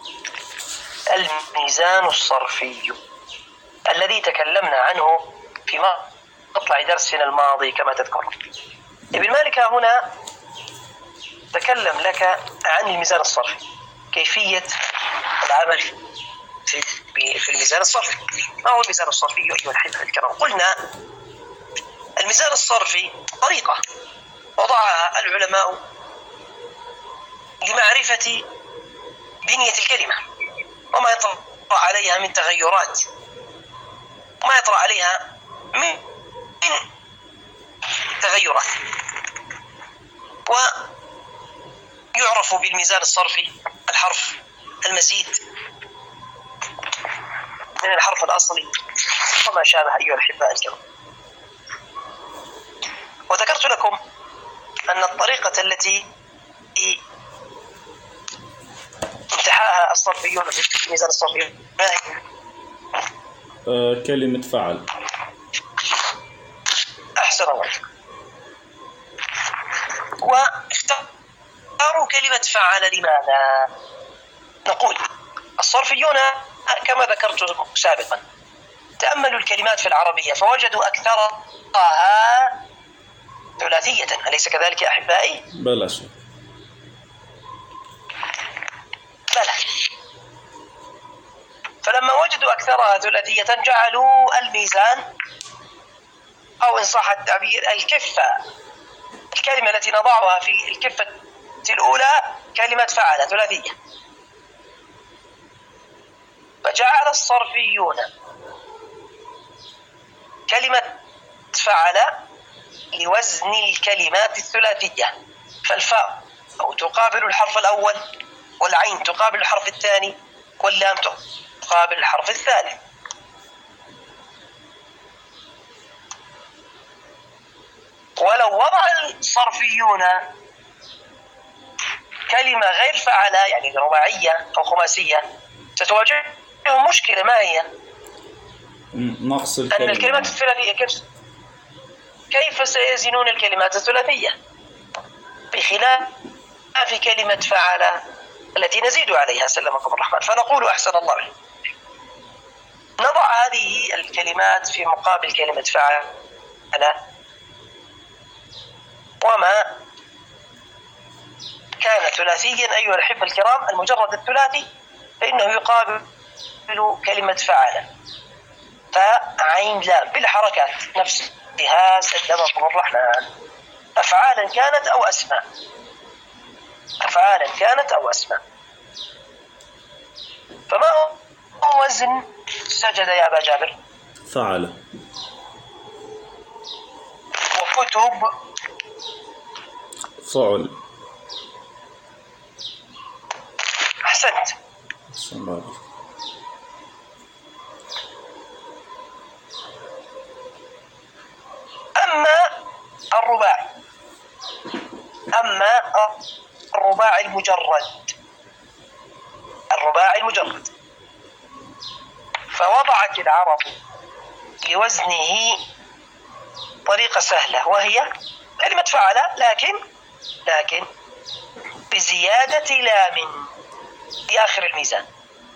الميزان الصرفي الذي تكلمنا عنه في مطلع درسنا الماضي كما تذكرون. ابن مالك هنا تكلم لك عن الميزان الصرفي، كيفية العمل في الميزان الصرفي. ما هو الميزان الصرفي أيها الأحبة الكرام؟ قلنا الميزان الصرفي طريقة وضعها العلماء لمعرفة بنية الكلمة وما يطرأ عليها من تغيرات، وما يطرأ عليها من تغيرات. ويعرف بالميزان الصرفي الحرف المزيد من الحرف الأصلي وما شابه أيها الأحباء الكرام. وذكرت لكم أن الطريقة التي امتحاها الصرفيون في الميزان الصرفي كلمة فعل. أحسن الله. واختاروا كلمة فعل لماذا؟ نقول الصرفيون كما ذكرت سابقا تأملوا الكلمات في العربية فوجدوا أكثرها ثلاثية، أليس كذلك يا أحبائي؟ بلا شك. بلى. فلما وجدوا أكثرها ثلاثية جعلوا الميزان أو إن صح التعبير الكفة، الكلمة التي نضعها في الكفة الأولى كلمة فعل ثلاثية. فجعل الصرفيون كلمة فعل لوزن الكلمات الثلاثية، فالفاء أو تقابل الحرف الأول، والعين تقابل الحرف الثاني، واللام تقابل الحرف الثالث. ولو وضع الصرفيون كلمة غير فعل يعني رباعية أو خماسية ستواجههم مشكلة. ما هي؟ نقص الكلمة. أن الكلمات الثلاثية كيف سيزنون الكلمات الثلاثية بخلاف كلمة فعل التي نزيد عليها سلمكم الرحمن؟ فنقول أحسن الله، نضع هذه الكلمات في مقابل كلمة فعل، وما كان ثلاثيا أيها الأحبة الكرام المجرد الثلاثي فإنه يقابل كلمة فعل، فعين لام بالحركات نفسها سلمكم الرحمن، أفعالا كانت أو أسماء، أفعالا كانت أو أسماء. فما هو وزن سجد يا أبا جابر؟ فعل. وكتب فعل. أحسنت. أما الرباعي المجرد فوضعت العرب لوزنه طريقة سهلة، وهي كلمة فعل لكن بزيادة لام في آخر الميزان.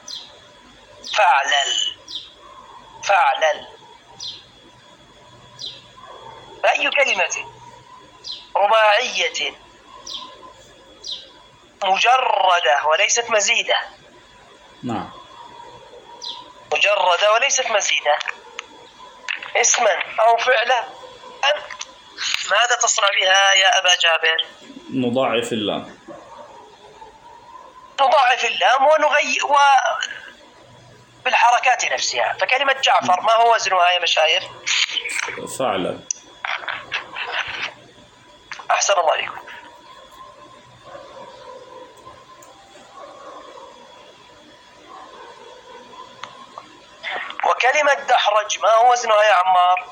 فعلل. فأي كلمة رباعية مجردة وليست مزيدة، نعم، مجردة وليست مزيدة، اسما أو فعلا، ماذا تصنع بها يا أبا جابر؟ نضاعف اللام. نضاعف اللام ونغير بالحركات نفسها. فكلمة جعفر ما هو وزنها يا مشايخ؟ فعلا. أحسن الله عليكم. وكلمة دحرج ما هو وزنها يا عمار؟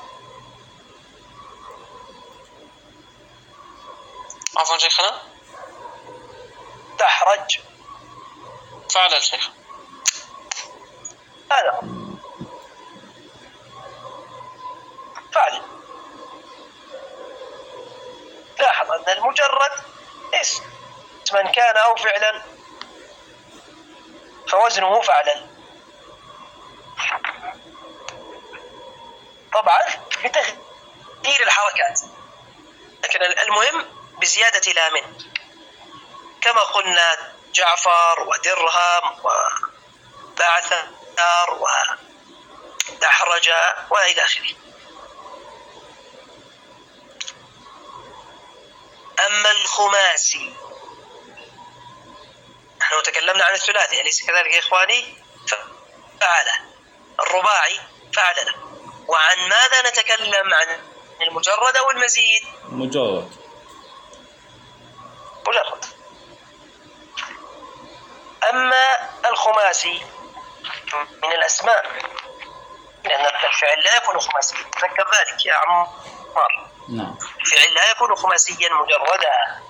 عفوا شيخنا. دحرج فعل الشيخ. هذا فعل. لاحظ أن المجرد اسما كان أو فعلا فوزنه فعلا، طبعا بتغيير الحركات. لكن المهم بزيادة لام، كما قلنا جعفر ودرهم وبعثر ودحرج وإلى آخره. أما الخماسي، نحن تكلمنا عن الثلاثي أليس كذلك يا إخواني؟ فعل. الرباعي فعل. وعن ماذا نتكلم؟ عن المجرد أو المزيد؟ مجرد. أما الخماسي من الأسماء، لأن الفعل لا يكون خماسيا، تذكر ذلك يا عمار. نعم. الفعل لا يكون خماسيا مجردا.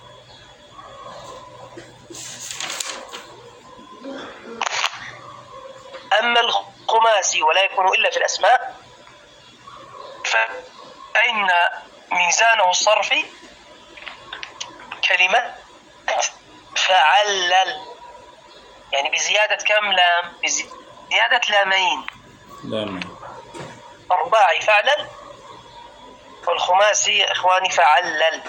أما الخماسي ولا يكون إلا في الأسماء، فإن ميزانه الصرفي كلمة فعلل، يعني بزيادة كم لام؟ بزيادة لامين. الرباعي فعلل، والخماسي يا إخواني فعلل.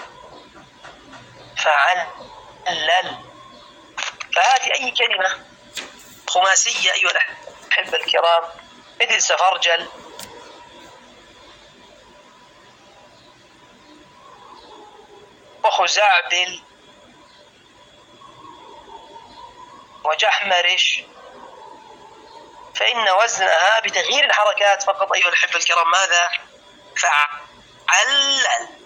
فهذه أي كلمة خماسية أيها الأحبة الكرام، مثل سفرجل، وخزعبل، وجحمرش، فإن وزنها بتغيير الحركات فقط أيها الأحبة الكرام ماذا؟ فعلل.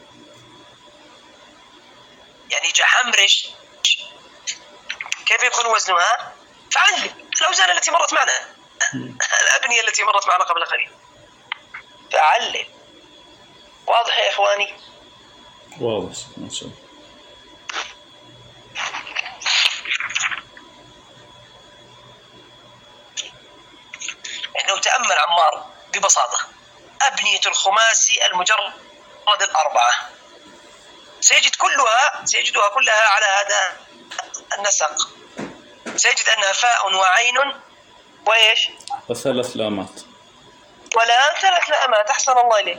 يعني جحمرش كيف يكون وزنها؟ فعلل. الأوزان التي مرت معنا، الأبنية التي مرت معنا قبل قليل، فعلل. واضح يا إخواني؟ واضح ما شاء الله. لو تأمل عمار ببساطة أبنية الخماسي المجرد الأربعة سيجدها كلها على هذا النسق. سيجد أنها فاء وعين وإيش؟ وثلاث لامات. ولا 3 لامات. أحسن الله إليك.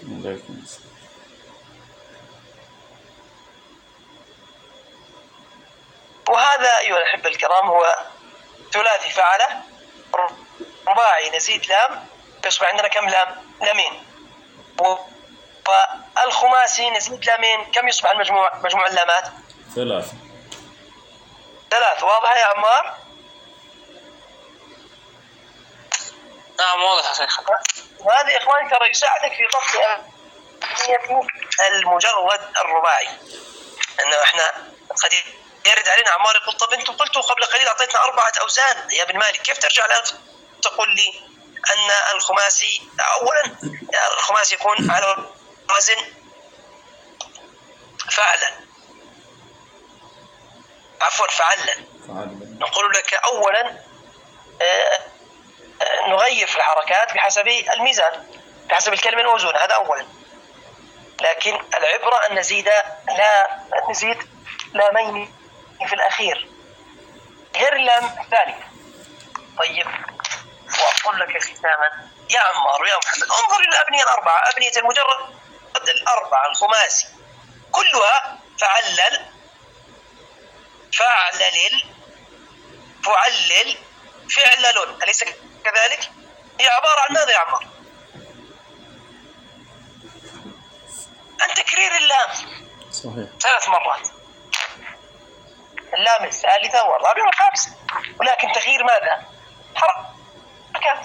وهذا أيها الأحبة الكرام هو ثلاثي فعله. رباعي نزيد لام يصبح عندنا كم لام؟ لامين. والخماسي نزيد لامين كم يصبح مجموع اللامات؟ 3. واضح يا عمار؟ نعم واضح يا شيخ. وهذا يا إخواني ترى يساعدك في ضبط المجرد الرباعي. أنه إحنا قد يرد علينا عمار يقول طب أنتم قلتوا قبل قليل أعطيتنا 4 أوزان يا ابن مالك، كيف ترجع الآن تقول لي أن الخماسي أولا الخماسي يكون على وزن فعلا، عفوا فعلا. نقول لك أولا نغير في الحركات بحسب الميزان، بحسب الكلمة الموزونة، هذا أولا. لكن العبرة أن نزيد لامين في الأخير غير اللام الثاني. طيب، وأقول لك ختاما يا عمار ويا محمد، انظر إلى الأبنية الأربعة، أبنية المجرد الأربعة الخماسي كلها فعلل، فعلل، فعلل، فعلل، أليس كذلك؟ هي عبارة عن ماذا يا عمار؟ عن تكرير اللام. صحيح. 3 مرات، اللام الثالثة والرابعة والخامسة، ولكن تغيير ماذا؟ حركات.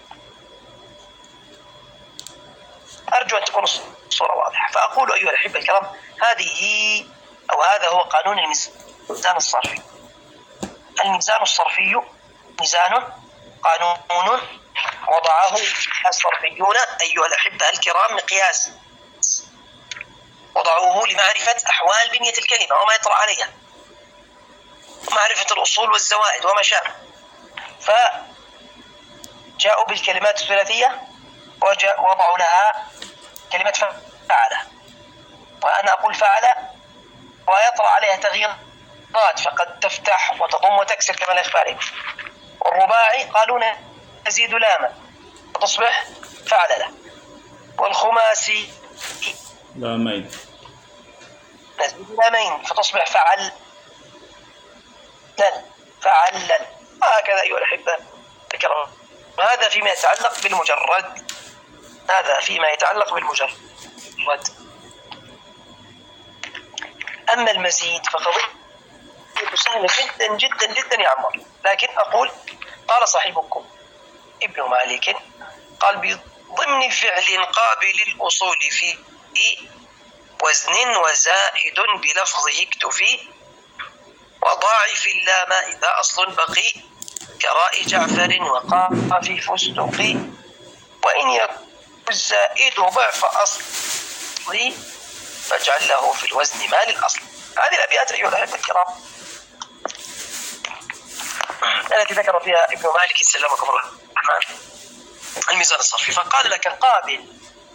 أرجو أن تكون الصورة واضحة. فأقول أيها الأحبة الكرام هذا هو قانون الميزان الصرفي. الميزان الصرفي ميزان قانون وضعه الصرفيون أيها الأحبة الكرام، مقياس وضعوه لمعرفة أحوال بنية الكلمة وما يطرأ عليها، ومعرفة الأصول والزوائد وما شابه. فجاءوا بالكلمات الثلاثية ووضعوا لها كلمة فعل، وأنا أقول فعل ويطرأ عليها تغييرات، فقد تفتح وتضم وتكسر كما الإخباري. والرباعي قالوا نزيد لاما وتصبح فعلله. والخماسي نزيد لامين فتصبح فعل لن فعلل. هكذا أيها الأحبة الكرام. هذا فيما يتعلق بالمجرد. هذا فيما يتعلق بالمجرد. أما المزيد فقضية سهلة جدا جدا جدا يا عمار. لكن أقول قال صاحبكم ابن مالك قال بضمن فعل قابل الأصول في وزن وزائد بلفظه اكتفي وضاعف اللام إذا أصل بقي كراء جعفر وقاف فستق وإن يكن الزائد ضعف أصلي فاجعل له في الوزن ما للأصل. هذه الأبيات أيها الأحبة الكرام التي ذكر فيها ابن مالك سلمكم الرحمن الميزان الصرفي. فقال لك قابل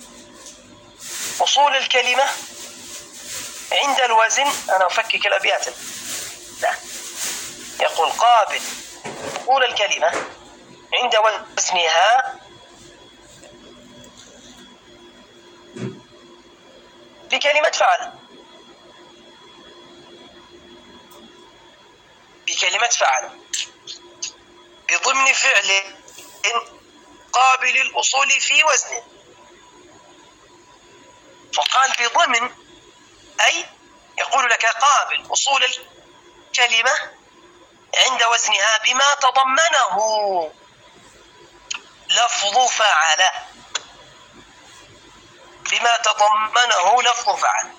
أصول الكلمة عند الوزن. أنا أفكك الأبيات. لا، يقول قابل أصول الكلمة عند وزنها بكلمة فعل. بكلمة فعل بضمن فعل قابل الأصول في وزن. فقال بضمن أي يقول لك قابل أصول الكلمة عند وزنها بما تضمنه لفظ فعل. بما تضمنه لفظ فعل.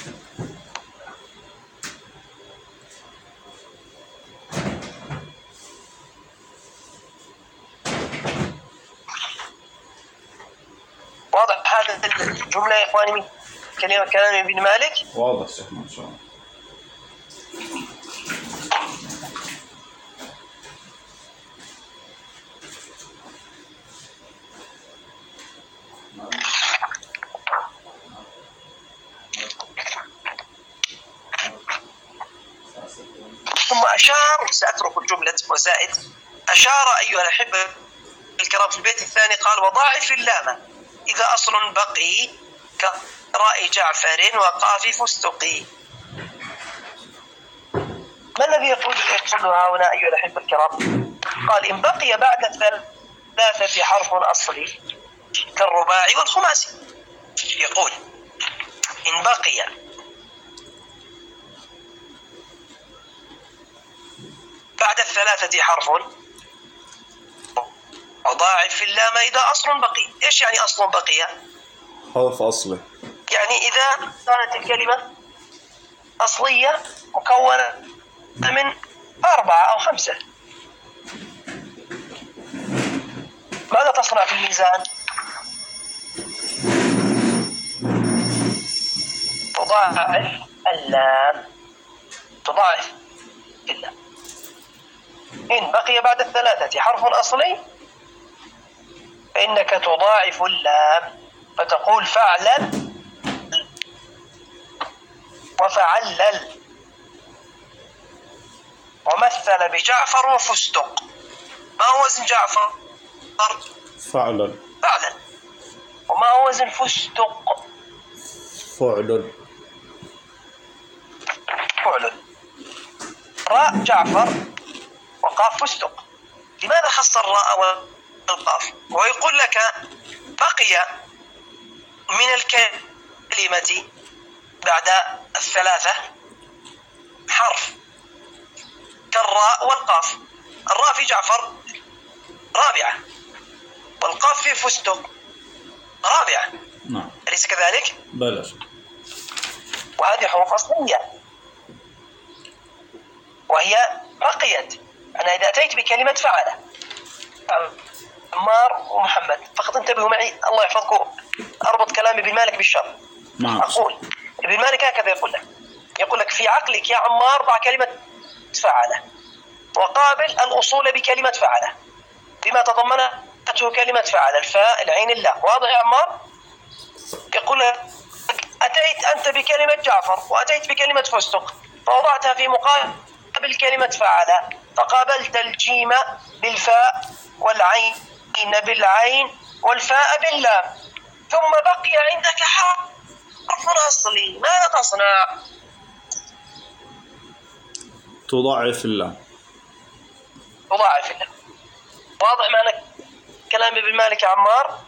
واضح هذا الجملة يا إخواني من كلام ابن مالك؟ واضح شيخنا إن شاء الله. ثم أشار، سأترك الجملة وزائد، أشار أيها الأحبة الكرام في البيت الثاني قال وضاعف اللام إذا أصل بقي كراء جعفر وقاف فستقي. ما الذي يقصدها هنا أيها الأحبة الكرام؟ قال إن بقي بعد الثلاثة حرف أصلي كالرباعي والخماسي. يقول إن بقي بعد الثلاثة حرف وضاعف اللام إذا أصل بقي. إيش يعني أصل بقي؟ حرف أصلي، يعني إذا كانت الكلمة أصلية مكونة من 4 أو 5 ماذا تصنع في الميزان؟ تضاعف اللام. تضاعف اللام. إن بقي بعد الثلاثة حرف أصلي فإنك تضاعف اللام فتقول فعلل وفعلل. ومثل بجعفر وفستق. ما هو وزن جعفر؟ فعلل. فعلل. وما هو وزن فستق؟ فعلل. فعلل. راء جعفر وقاف فستق. لماذا خص الراء والقاف؟ ويقول لك بقي من الكلمة بعد الثلاثة حرف كالراء والقاف. الراء في جعفر رابعة والقاف في فستق رابعة. نعم. أليس كذلك؟ بلى. وهذه حروف أصلية وهي بقيت. أنا إذا أتيت بكلمة فعل عمار ومحمد فقط انتبهوا معي الله يحفظكم. أربط كلامي ابن مالك بالشر. أقول ابن مالك هكذا يقول لك في عقلك يا عمار ضع كلمة فعل وقابل الأصول بكلمة فعل بما تضمنته كلمة فعل الفاء العين اللام. واضح يا عمار؟ يقول لك أتيت أنت بكلمة جعفر وأتيت بكلمة فستق فوضعتها في مقابل كلمة فعل فقابلت الجيم بالفاء والعين بالعين والفاء باللام ثم بقي عندك حرف أصلي. ماذا تصنع؟ تضاعف اللام. تضاعف اللام. واضح معنى كلام ابن مالك يا عمار؟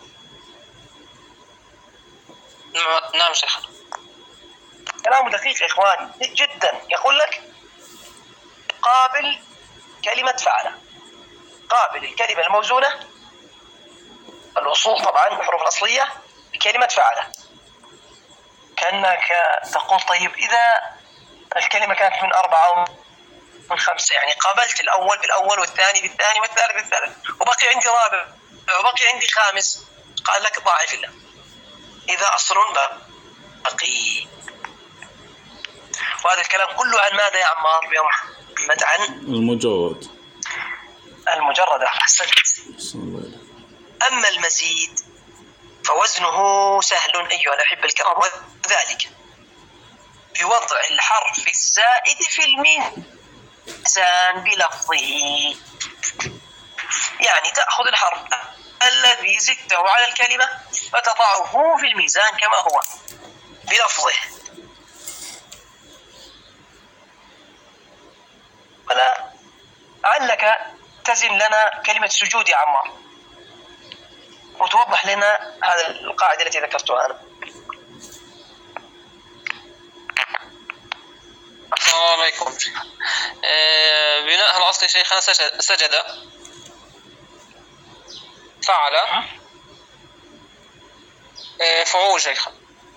نعم شيخ. كلامه دقيق يا إخواني جدا. يقول لك قابل كلمة فعل، قابل الكلمة الموزونة الأصول طبعا الحروف الأصلية بكلمة فعل. كأنك تقول طيب إذا الكلمة كانت من 4 أو من 5، يعني قابلت الأول بالأول والثاني بالثاني والثالث بالثالث وبقي عندي رابع وبقي عندي خامس، قال لك ضاعف الله إذا أصل بقي. وهذا الكلام كله عن ماذا يا عمار يا محمد؟ عن المجرد. أحسنت. أما المزيد فوزنه سهل أيها الأحبة الكرام، وذلك بوضع الحرف الزائد في الميزان بلفظه. يعني تأخذ الحرف الذي زدته على الكلمة فتضعه في الميزان كما هو بلفظه. لعلك تزن لنا كلمة سجود يا عمار وتوضح لنا هذه القاعدة التي ذكرتها أنا. السلام عليكم. بناء الأصل شيخنا سجد، فعل، فعول شيخنا.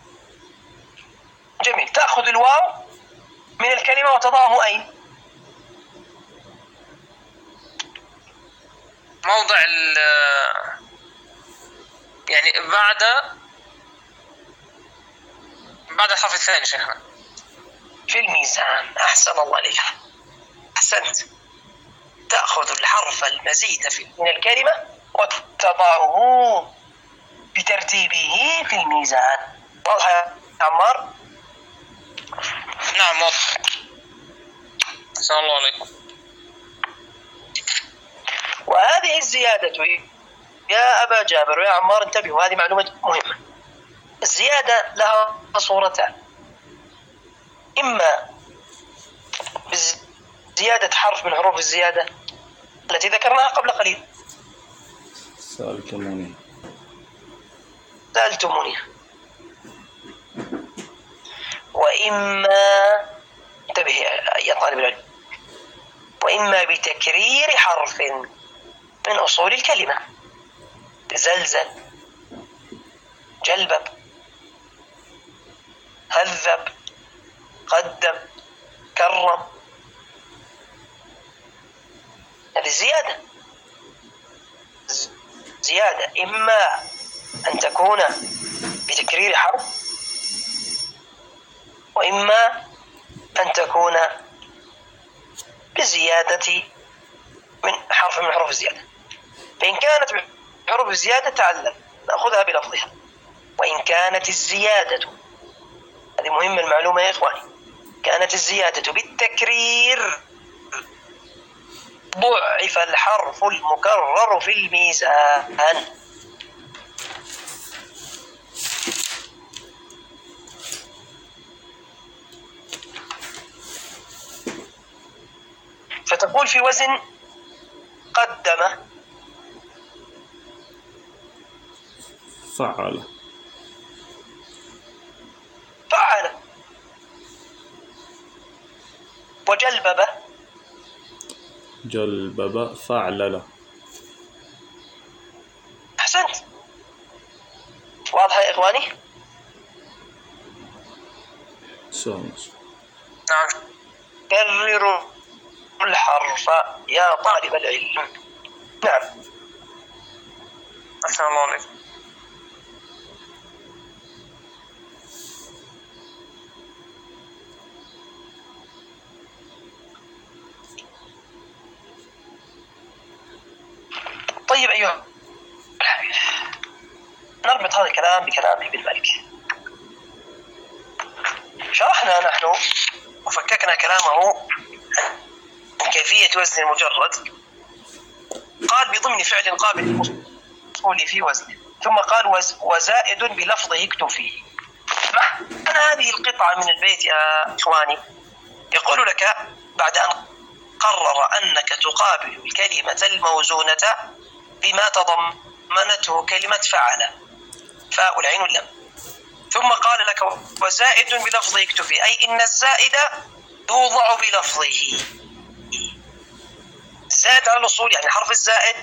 جميل. تأخذ الواو من الكلمة وتضعه أين؟ موضع يعني بعد الحرف الثاني شيخنا في الميزان. أحسن الله عليك، أحسنت. تأخذ الحرف المزيد من الكلمة وتضعه بترتيبه في الميزان. واضح يا عمار؟ نعم واضح. السلام الله عليكم. وهذه الزيادة يا أبا جابر ويا عمار انتبهوا، هذه معلومة مهمة. الزيادة لها صورتان، إما زيادة حرف من حروف الزيادة التي ذكرناها قبل قليل، سألتموني، وإما انتبه يا طالب العلم، وإما بتكرير حرف من أصول الكلمة، زلزل، جلبب، هذب، قدم، كرم. هذه زيادة إما أن تكون بتكرير حرف وإما أن تكون بزيادة من حرف من حروف الزيادة. فإن كانت بحروف الزيادة تعلم نأخذها بلفظها، وإن كانت الزيادة، هذه مهمة المعلومة يا إخواني، كانت الزيادة بالتكرير ضعف الحرف المكرر في الميزان. فتقول في وزن قدم فعل، وجلبب فعلل. أحسنت. واضح يا إخواني؟ نعم. كرروا الحرف يا طالب العلم. نعم. السلام عليكم. طيب أيها الحبيب، نربط هذا الكلام بكلام ابن مالك. شرحنا نحن وفككنا كلامه عن كيفية وزن المجرد. قال بضمن فعل قابل للمصول في وزنه، ثم قال وزائد بلفظه اكتب فيه. معنى هذه القطعة من البيت يا إخواني، يقول لك بعد أن قرر أنك تقابل الكلمة الموزونة بما تضمنته كلمة فعل، فاء العين واللام. ثم قال لك وزائد بلفظه اكتفي، أي إن الزائد يوضع بلفظه. زائد على الأصول يعني حرف الزائد،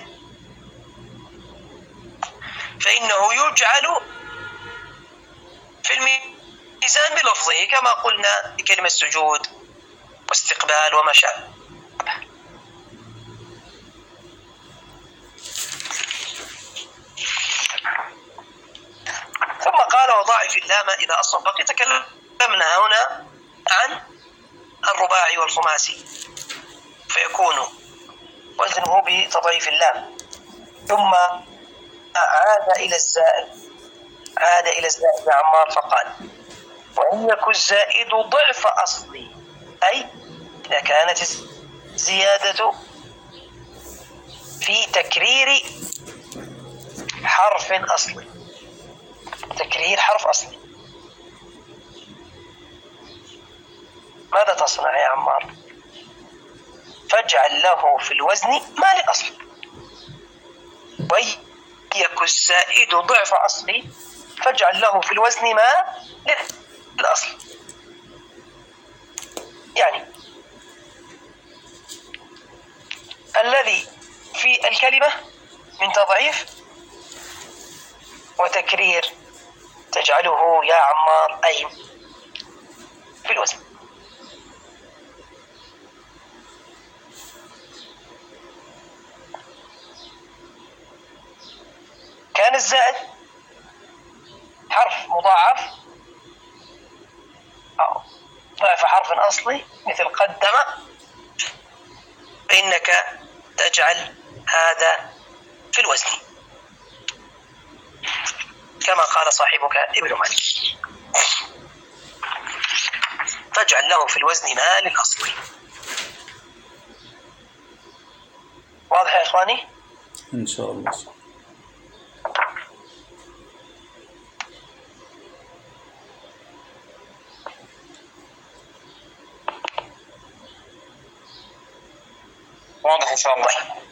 فإنه يجعل في الميزان بلفظه كما قلنا بكلمة سجود واستقبال وما شابه. ثم قال وضاعف اللام إذا أصبق. تكلمنا هنا عن الرباعي والخماسي فيكون وزنه بتضعيف اللام. ثم عاد إلى الزائد يا عمار فقال وإن يكن الزائد ضعف أصلي، أي إذا كانت الزيادة في تكرير حرف أصلي، تكرير حرف أصلي، ماذا تصنع يا عمار؟ فاجعل له في الوزن ما للأصل. ويكن الزائد ضعف أصلي فاجعل له في الوزن ما للأصل. يعني الذي في الكلمة من تضعيف وتكرير تجعله يا عمار أين في الوزن. كان الزائد حرف مضاعف أو ضعف حرف أصلي مثل قدم، فإنك تجعل هذا في الوزن كما قال صاحبك ابن مالك، فاجعل له في الوزن ما للأصل. واضح يا إخواني؟ إن شاء الله. واضح إن شاء الله.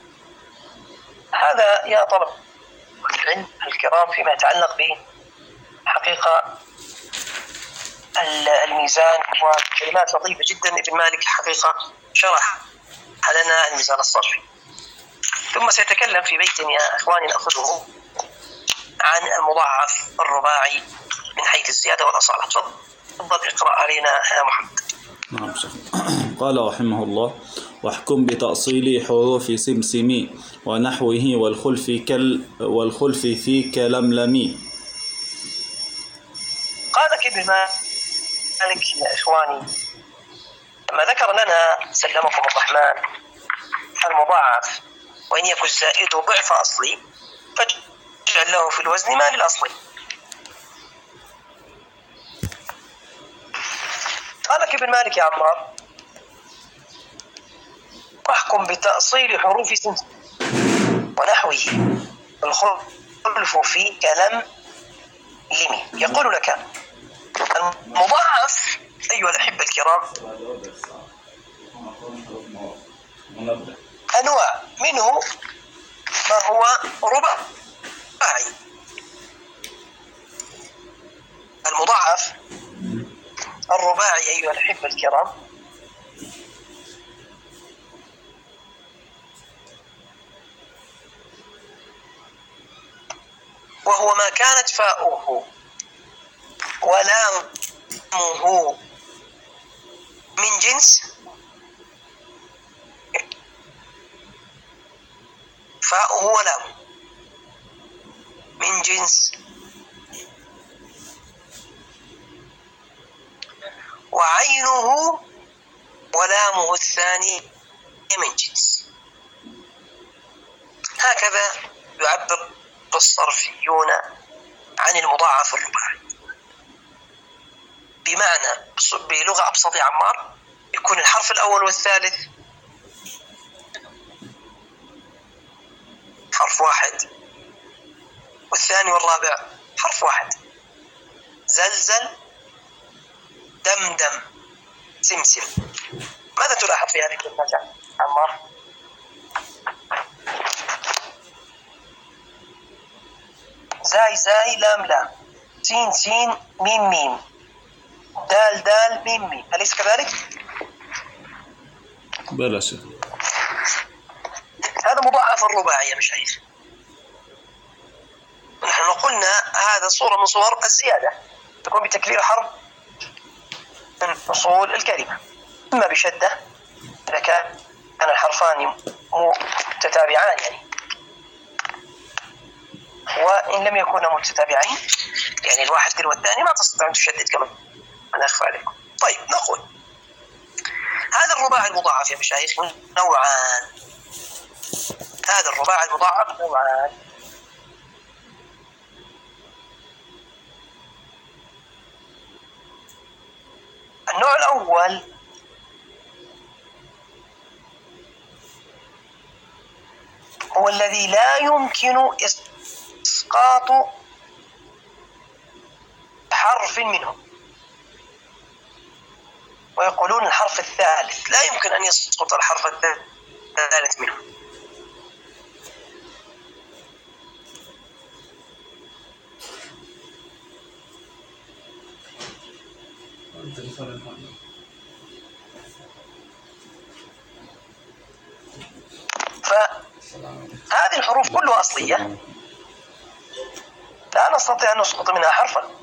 هذا يا طلب العلم الكرام فيما يتعلق بحقيقة الميزان، وكلمات لطيفة جدا ابن مالك حقيقة شرح لنا الميزان الصرفي. ثم سيتكلم في بيت يا إخواني نأخذه عن المضاعف الرباعي من حيث الزيادة والأصالة. تفضل اقرأ علينا يا محمد. نعم شيخ. قال رحمه الله واحكم بتأصيل حروف سمسم ونحوه والخلف في كلملم. قال ابن مالك يا إخواني لما ذكر لنا سلمكم الرحمن المضاعف وإن يكن الزائد ضعف أصلي فاجعل له في الوزن ما للأصلي. قال ابن مالك يا عمار واحكم بتأصيل حروف سمسم ونحوه الخلف في كلام لمي. يقول لك المضاعف أيها الأحبة الكرام أنواع، منه ما هو رباعي. المضاعف الرباعي أيها الأحبة الكرام وهو ما كانت فاؤه ولامه من جنس، فاؤه ولامه من جنس وعينه ولامه الثاني من جنس. هكذا يعبر الصرفيون عن المضاعف الرباعي، بمعنى بلغة أبسط يا عمار يكون الحرف الأول والثالث حرف واحد والثاني والرابع حرف واحد. زلزل، دمدم، سمسم. ماذا تلاحظ في هذه الكلمات؟ عمار. زاي زاي لام لام سين سين ميم ميم دال دال ميم ميم، أليس كذلك؟ بلا شك. هذا مضاعف الرباعي يا مشايخ. نحن قلنا هذا صورة من صور الزيادة، تكون بتكرير حرف من أصول الكلمة، إما بشدة إذا كان الحرفان متتابعان يعني، وإن لم يكونا متتابعين يعني الواحد تلو الثاني ما تستطيع أن تشدد كما أنا أخفى عليكم. طيب نقول هذا الرباعي المضاعف يا مشايخ نوعان. هذا الرباعي المضاعف نوعان. النوع الأول هو الذي لا يمكن إسقاط حرف منه، ويقولون الحرف الثالث لا يمكن أن يسقط الحرف الثالث منه. فهذه الحروف كلها أصلية لا نستطيع أن نسقط منها حرفا.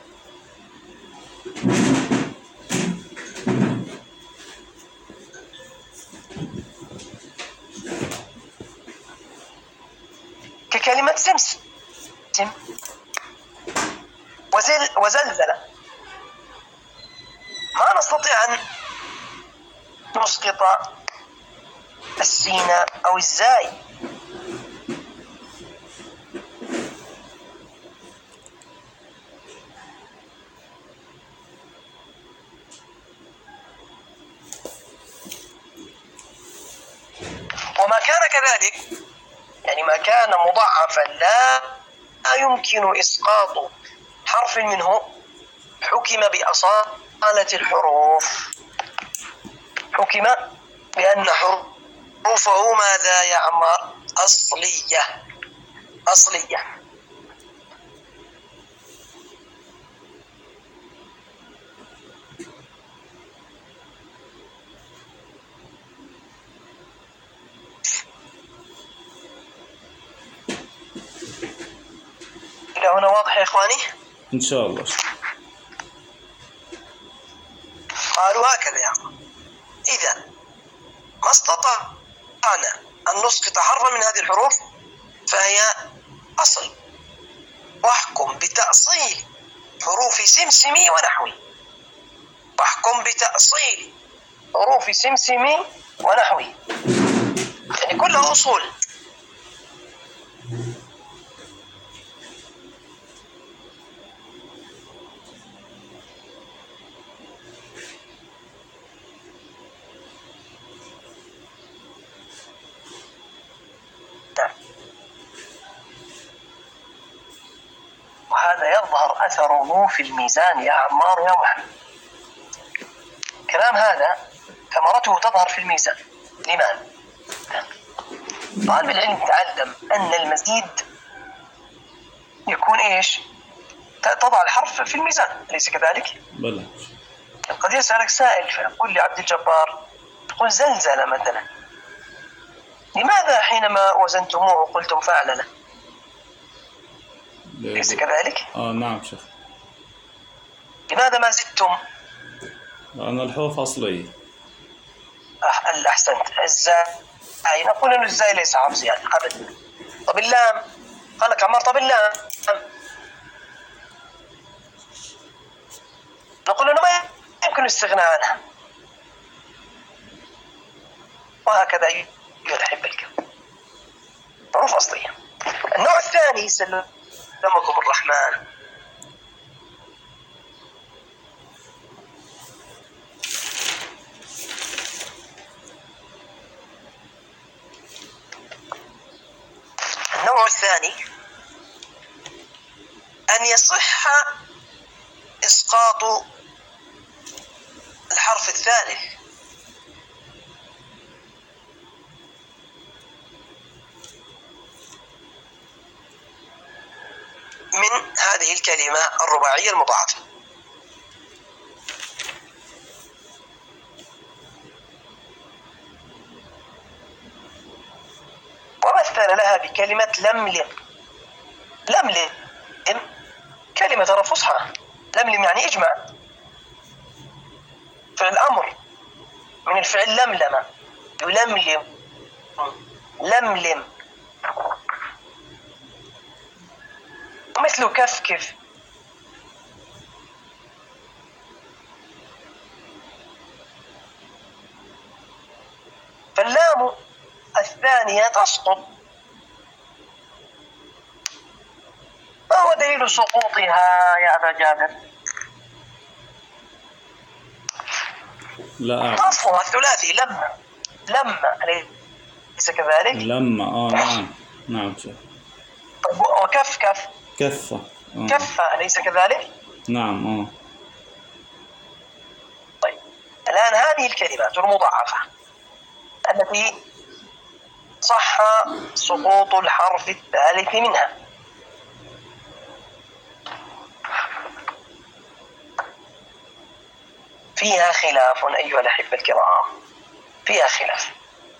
ككلمة سمسم وزلزلة ما نستطيع أن نسقط السين أو الزاي. وما كان كذلك يعني ما كان مضاعفا لا يمكن إسقاط حرف منه حكم بأصالة الحروف، حكم بأن حروفه ماذا يا عمار؟ أصلية. إلى هنا واضح يا إخواني؟ إن شاء الله. قالوا هكذا يا عمار: إذا ما استطعنا أن نسقط حرفا من هذه الحروف فهي أصل، واحكم بتأصيل حروف سمسمي ونحوي. واحكم بتأصيل حروف سمسمي ونحوي، يعني كلها أصول. وهذا يظهر أثره في الميزان يا عمار يا محمد. كلام هذا ثمرته تظهر في الميزان. لماذا؟ طالب العلم تعلم أن المزيد يكون إيش؟ تضع الحرف في الميزان، أليس كذلك؟ بلى. قد يسألك سائل فيقول لي عبد الجبار تقول زلزلة مثلا، لماذا حينما وزنتموه قلتم فعلنا؟ أليس كذلك؟ نعم شيخ. لماذا ما زدتم؟ لأن الحروف أصلية. أحسنت. الزاي نقول أن الزاي ليس حرف زيادة أبدا. طب اللام؟ قال لك عمار طب اللام؟ نقول أنه ما يمكن الاستغناء عنها. وهكذا يلحب الكلام. حروف أصلية. النوع الثاني سلمكم الرحمن، النوع الثاني أن يصح إسقاط الحرف الثالث من هذه الكلمة الرباعية المضاعفة. ومثل لها بكلمة لملم. لملم كلمة ترى فصحى. لملم يعني اجمع، فعل أمر من الفعل لملم، يلملم، لملم. مثل كفكف. فاللام الثانية تسقط. ما هو دليل سقوطها يا أبا جابر؟ لا أعرف. أصلها الثلاثي لما أليس كذلك؟ لما نعم نعم. طيب وكفكف كفة كفة أليس كذلك؟ نعم طيب الآن هذه الكلمات المضاعفة التي صح سقوط الحرف الثالث منها، فيها خلاف أيها الأحبة الكرام، فيها خلاف.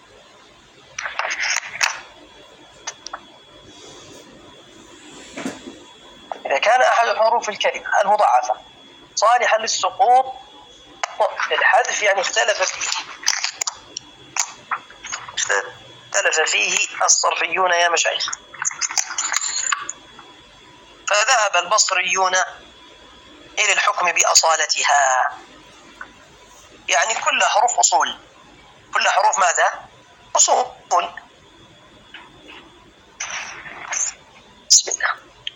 إذا كان أحد حروف الكلمة المضاعفة صالحا للسقوط للحذف، يعني اختلف فيه الصرفيون يا مشايخ. فذهب البصريون إلى الحكم بأصالتها، يعني كل حروف أصول، كل حروف ماذا؟ أصول. بسم الله.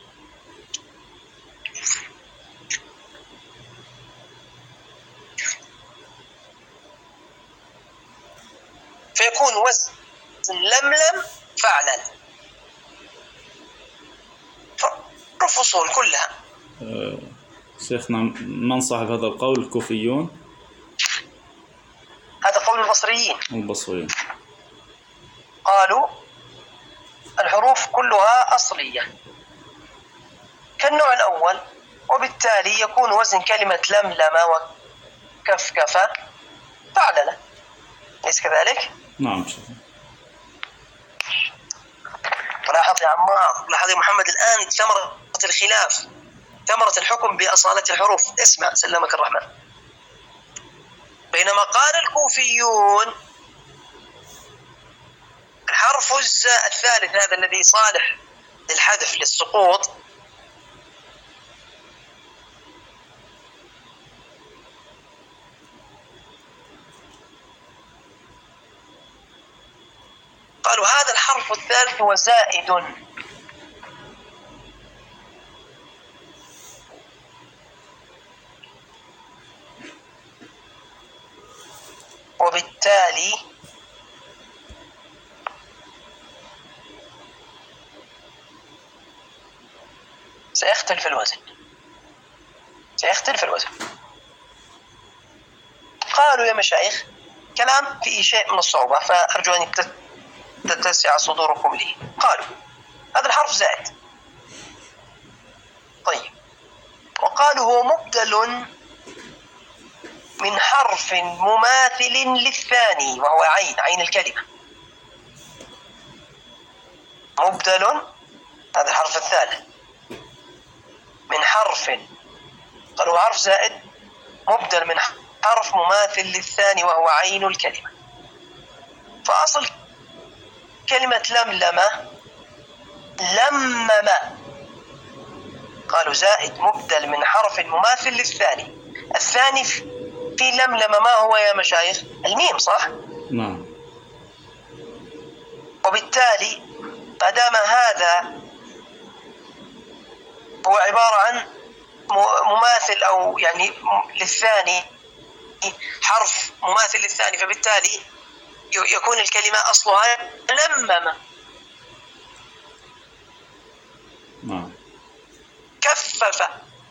فيكون وزن لملم فعلا، حروف أصول كلها. شيخنا من صاحب هذا القول؟ الكوفيون؟ هذا قول البصريين. البصريين قالوا الحروف كلها أصلية كالنوع الأول، وبالتالي يكون وزن كلمة لملم وكفكف فعللة، ليس كذلك؟ نعم شيخنا. لاحظ يا عمار، لاحظ يا محمد الآن ثمرة الخلاف، ثمرة الحكم بأصالة الحروف. اسمع سلمك الرحمن. بينما قال الكوفيون الحرف الثالث هذا الذي صالح للحذف للسقوط قالوا هذا الحرف الثالث هو زائد، وبالتالي سيختلف الوزن، سيختلف الوزن. قالوا يا مشايخ كلام فيه شيء من الصعوبة، فأرجو أن تتسع صدوركم لي. قالوا هذا الحرف زائد، طيب، وقالوا هو مبدل من حرف مماثل للثاني وهو عين الكلمة. مبدل، هذا الحرف الثالث، من حرف، قالوا حرف زائد مبدل من حرف مماثل للثاني وهو عين الكلمة. فأصل كلمة لملمة لمم، قالوا زائد مبدل من حرف مماثل للثاني. الثاني في لملمة ما هو يا مشايخ؟ الميم، صح؟ نعم. وبالتالي ما دام هذا هو عبارة عن مماثل أو يعني للثاني، حرف مماثل للثاني، فبالتالي يكون الكلمة أصلها لمم. نعم. كفف.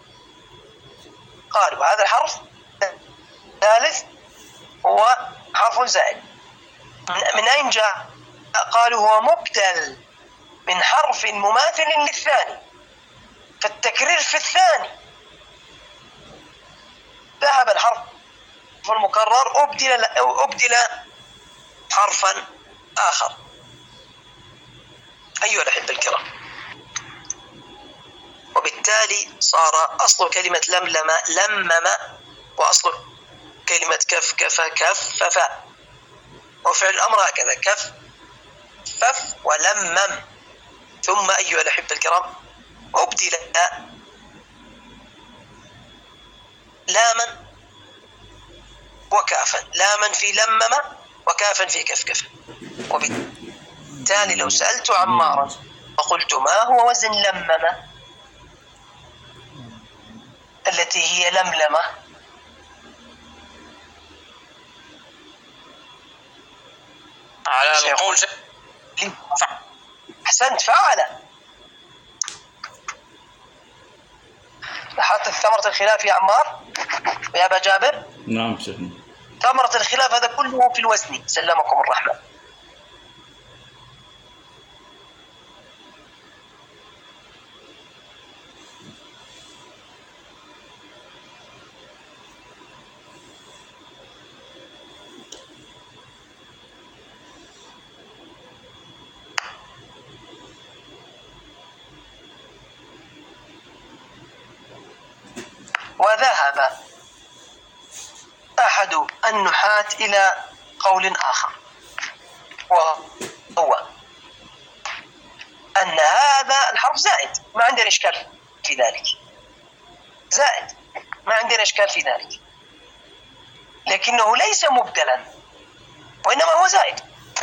قالوا هذا الحرف الثالث هو حرف زائد. من أين جاء؟ قالوا هو مبدل من حرف مماثل للثاني فالتكرير في الثاني ذهب الحرف المكرر أبدل حرفا آخر. أيها الأحبة الكرام، وبالتالي صار أصل كلمة لمم، وأصل كلمة كفكف كفف، وفعل الأمر هكذا كفف ولمم. ثم أيها الأحبة الكرام أبدل لاما وكافا، لاما في لمم وكافا في كفكف. وبالتالي لو سألت عمارا وقلت ما هو وزن لمم التي هي لملمة، على القول أحسنت، فعل. لاحظت ثمرة الخلاف يا عمار ويا أبا جابر؟ نعم شيخنا. ثمرة الخلاف هذا كله في الوزن، سلمكم الرحمن. وذهب أحد النحاة إلى قول آخر، وهو أن هذا الحرف زائد، ما عندنا إشكال في ذلك، زائد ما عندنا إشكال في ذلك، لكنه ليس مبدلا وإنما هو زائد.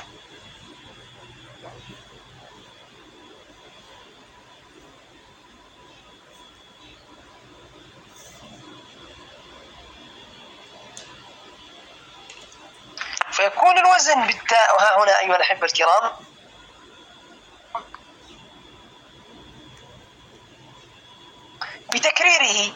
فيكون الوزن بالتاء. وها هنا أيها الأحبة الكرام بتكريره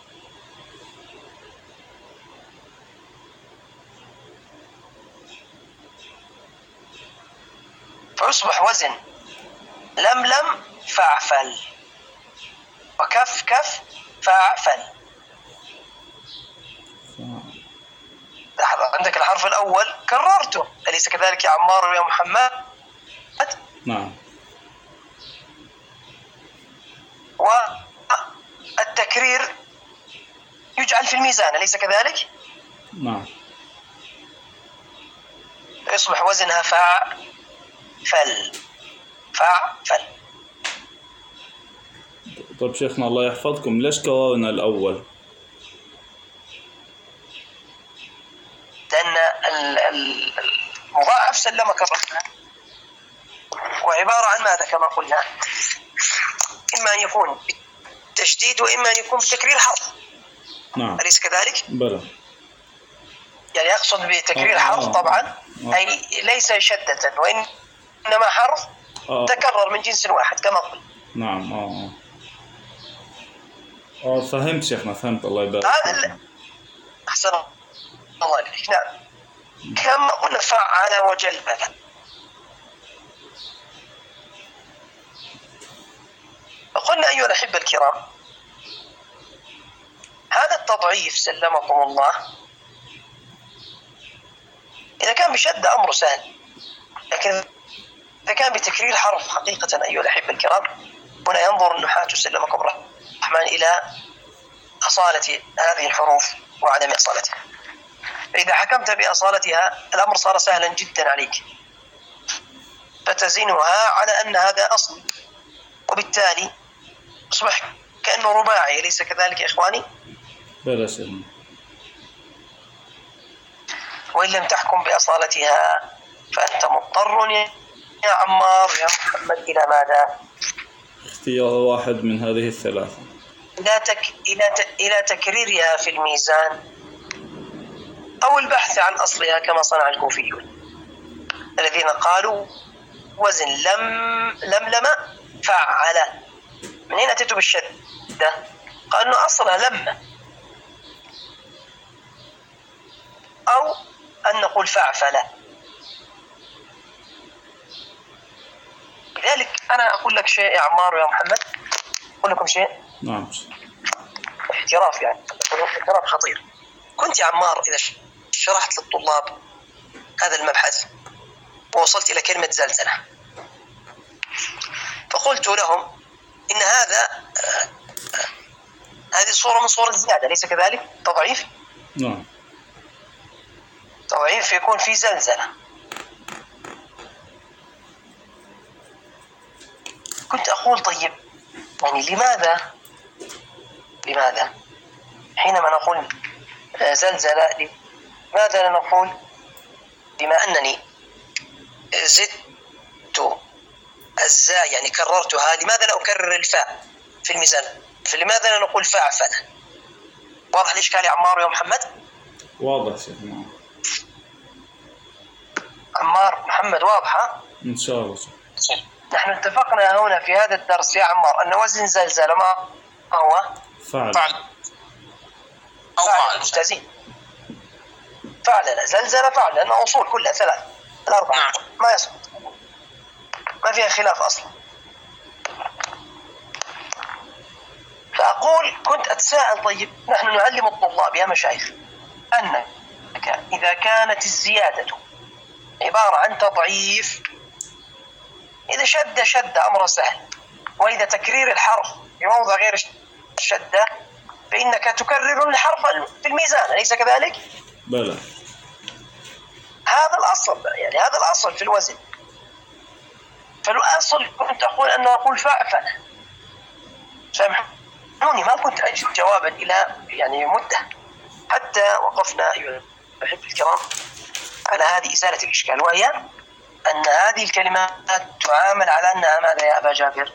فيصبح وزن لملم فاعفل، وكفكف فاعفل. عندك الحرف الأول كررته، أليس كذلك يا عمار ويا محمد؟ نعم. والتكرير يجعل في الميزان، أليس كذلك؟ نعم. يصبح وزنها فاعفل. طيب شيخنا الله يحفظكم، ليش كررنا الأول؟ لأن المضاعف سلمك الرحمن وعبارة عن ماذا كما قلنا؟ إما أن يكون بالتشديد وإما أن يكون بتكرير حرف. نعم. أليس كذلك؟ بلى. يعني يقصد بتكرير حرف طبعا أي ليس شدة، وإنما حرف تكرر من جنس واحد كما قلنا. نعم. فهمت شيخنا، فهمت، الله يبارك. هذا أحسن الله عليك. نعم، كما قلنا فعل وجلبل. وقلنا أيها الأحبة الكرام هذا التضعيف سلمكم الله إذا كان بشد أمره سهل، لكن إذا كان بتكرير حرف حقيقة أيها الأحبة الكرام هنا ينظر النحاة سلمكم الرحمن إلى أصالة هذه الحروف وعدم أصالتها. فإذا حكمت بأصالتها الأمر صار سهلا جدا عليك، فتزنها على أن هذا أصل، وبالتالي أصبح كأنه رباعي، أليس كذلك يا إخواني؟ بلى سيدنا. وإن لم تحكم بأصالتها فأنت مضطر يا عمار يا محمد إلى ماذا؟ اختيار واحد من هذه الثلاثة، إلى تكريرها في الميزان أو البحث عن أصلها كما صنع الكوفيون الذين قالوا وزن لملم فعل. من هنا أتيت بالشدة؟ قال أنه أصلها لم، أو أن نقول فعفل. لذلك أنا أقول لك شيء يا عمار ويا محمد، أقول لكم شيء. نعم. احتراف يعني، احتراف خطير. كنت يا عمار إذا شرحت للطلاب هذا المبحث ووصلت إلى كلمة زلزلة، فقلت لهم إن هذه صورة من صور الزيادة، ليس كذلك؟ تضعيف. نعم. تضعيف يكون في زلزلة. كنت أقول طيب يعني لماذا حينما نقول زلزلة لماذا لا نقول بما أنني زدت الزاء يعني كررتها، لماذا لا أكرر الفاء في الميزان؟ فلماذا لا نقول فاعفل؟ واضح الإشكال يا عمار ويا محمد؟ واضح شيخنا. عمار محمد واضحة؟ إن شاء الله. نحن اتفقنا هنا في هذا الدرس يا عمار أن وزن زلزلة ما هو؟ فعل أو فعل. ممتازين. فعل زلزلة فعل، لأنه أصول كلها الأربعة. نعم. ما يسقط، ما فيها خلاف أصلا. فأقول كنت أتساءل طيب نحن نعلم الطلاب يا مشايخ أنك إذا كانت الزيادة عبارة عن تضعيف، إذا شد أمر سهل، وإذا تكرير الحرف في موضع غير الشدة فإنك تكرر الحرف في الميزان، أليس كذلك؟ بلى. هذا الأصل، يعني هذا الأصل في الوزن. فالأصل كنت أقول أن أقول فاعفل. سامحوني ما كنت أجد جوابا إلى يعني مدة، حتى وقفنا أيها الأحبة الكرام على هذه إزالة الإشكال، وهي أن هذه الكلمات تعامل على أنها ماذا يا أبا جابر؟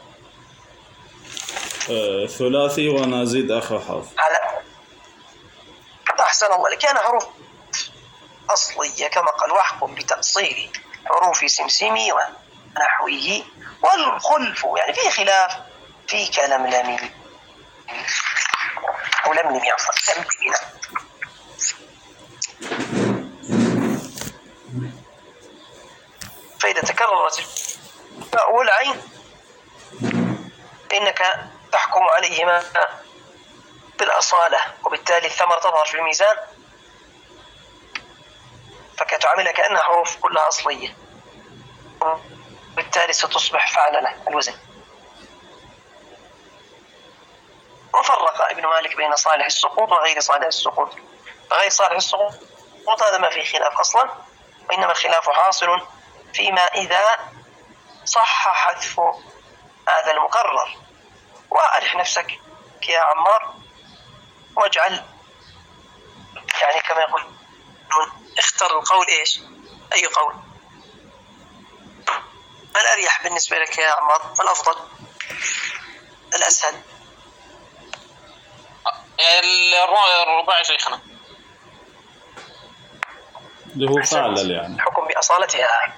ثلاثي ونزيد آخر حرف. على أحسن الله لك، كان حروف أصلية كما قال واحكم بتأصيل حروف سمسمي ونحوه، والخلف يعني في خلاف في كلملمي أو لملمي عفوا تمكينا. فإذا تكررت الفاء والعين فإنك تحكم عليهما بالأصالة، وبالتالي الثمرة تظهر في الميزان فكتعاملها كأنها حروف كلها أصلية، وبالتالي ستصبح فعلة الوزن. وفرق ابن مالك بين صالح السقوط وغير صالح السقوط، فغير صالح السقوط هذا ما فيه خلاف أصلا، وإنما الخلاف حاصل فيما إذا صح حذف هذا المقرر. وأرح نفسك يا عمار واجعل يعني كما يقول اختر القول ايش؟ أي قول؟ ما الأريح بالنسبة لك يا عمار؟ ما الأفضل؟ الأسهل؟ الرباعي شيخنا اللي هو فعل يعني الحكم بأصالتها.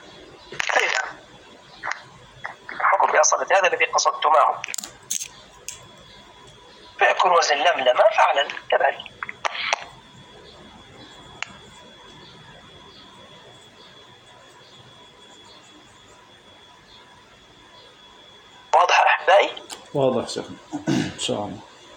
الحكم بأصالتها هذا الذي قصدت معه، فيكون وزن لملمة فعلا كذلك. واضح أحبائي؟ واضح شيخنا إن شاء الله.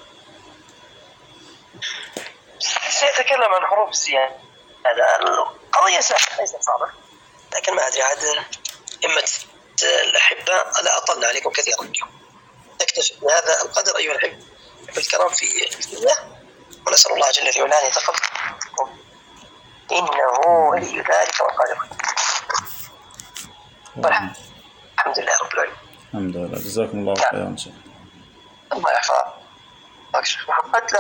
سيتكلم عن حروف الزيادة. القضية سهلة ليست صعبة، لكن ما أدري عاد إمة الأحبة لا أطلنا عليكم كثيرا اليوم. نكتفي بهذا القدر أيها الأحبة الكرام في الله، ونسأل الله جل في علاه أن يتقبلكم إنه ولي ذلك والقادر. الحمد لله رب العالمين. الحمد لله، جزاكم الله خيرا. الله يحفظك شيخ محمد.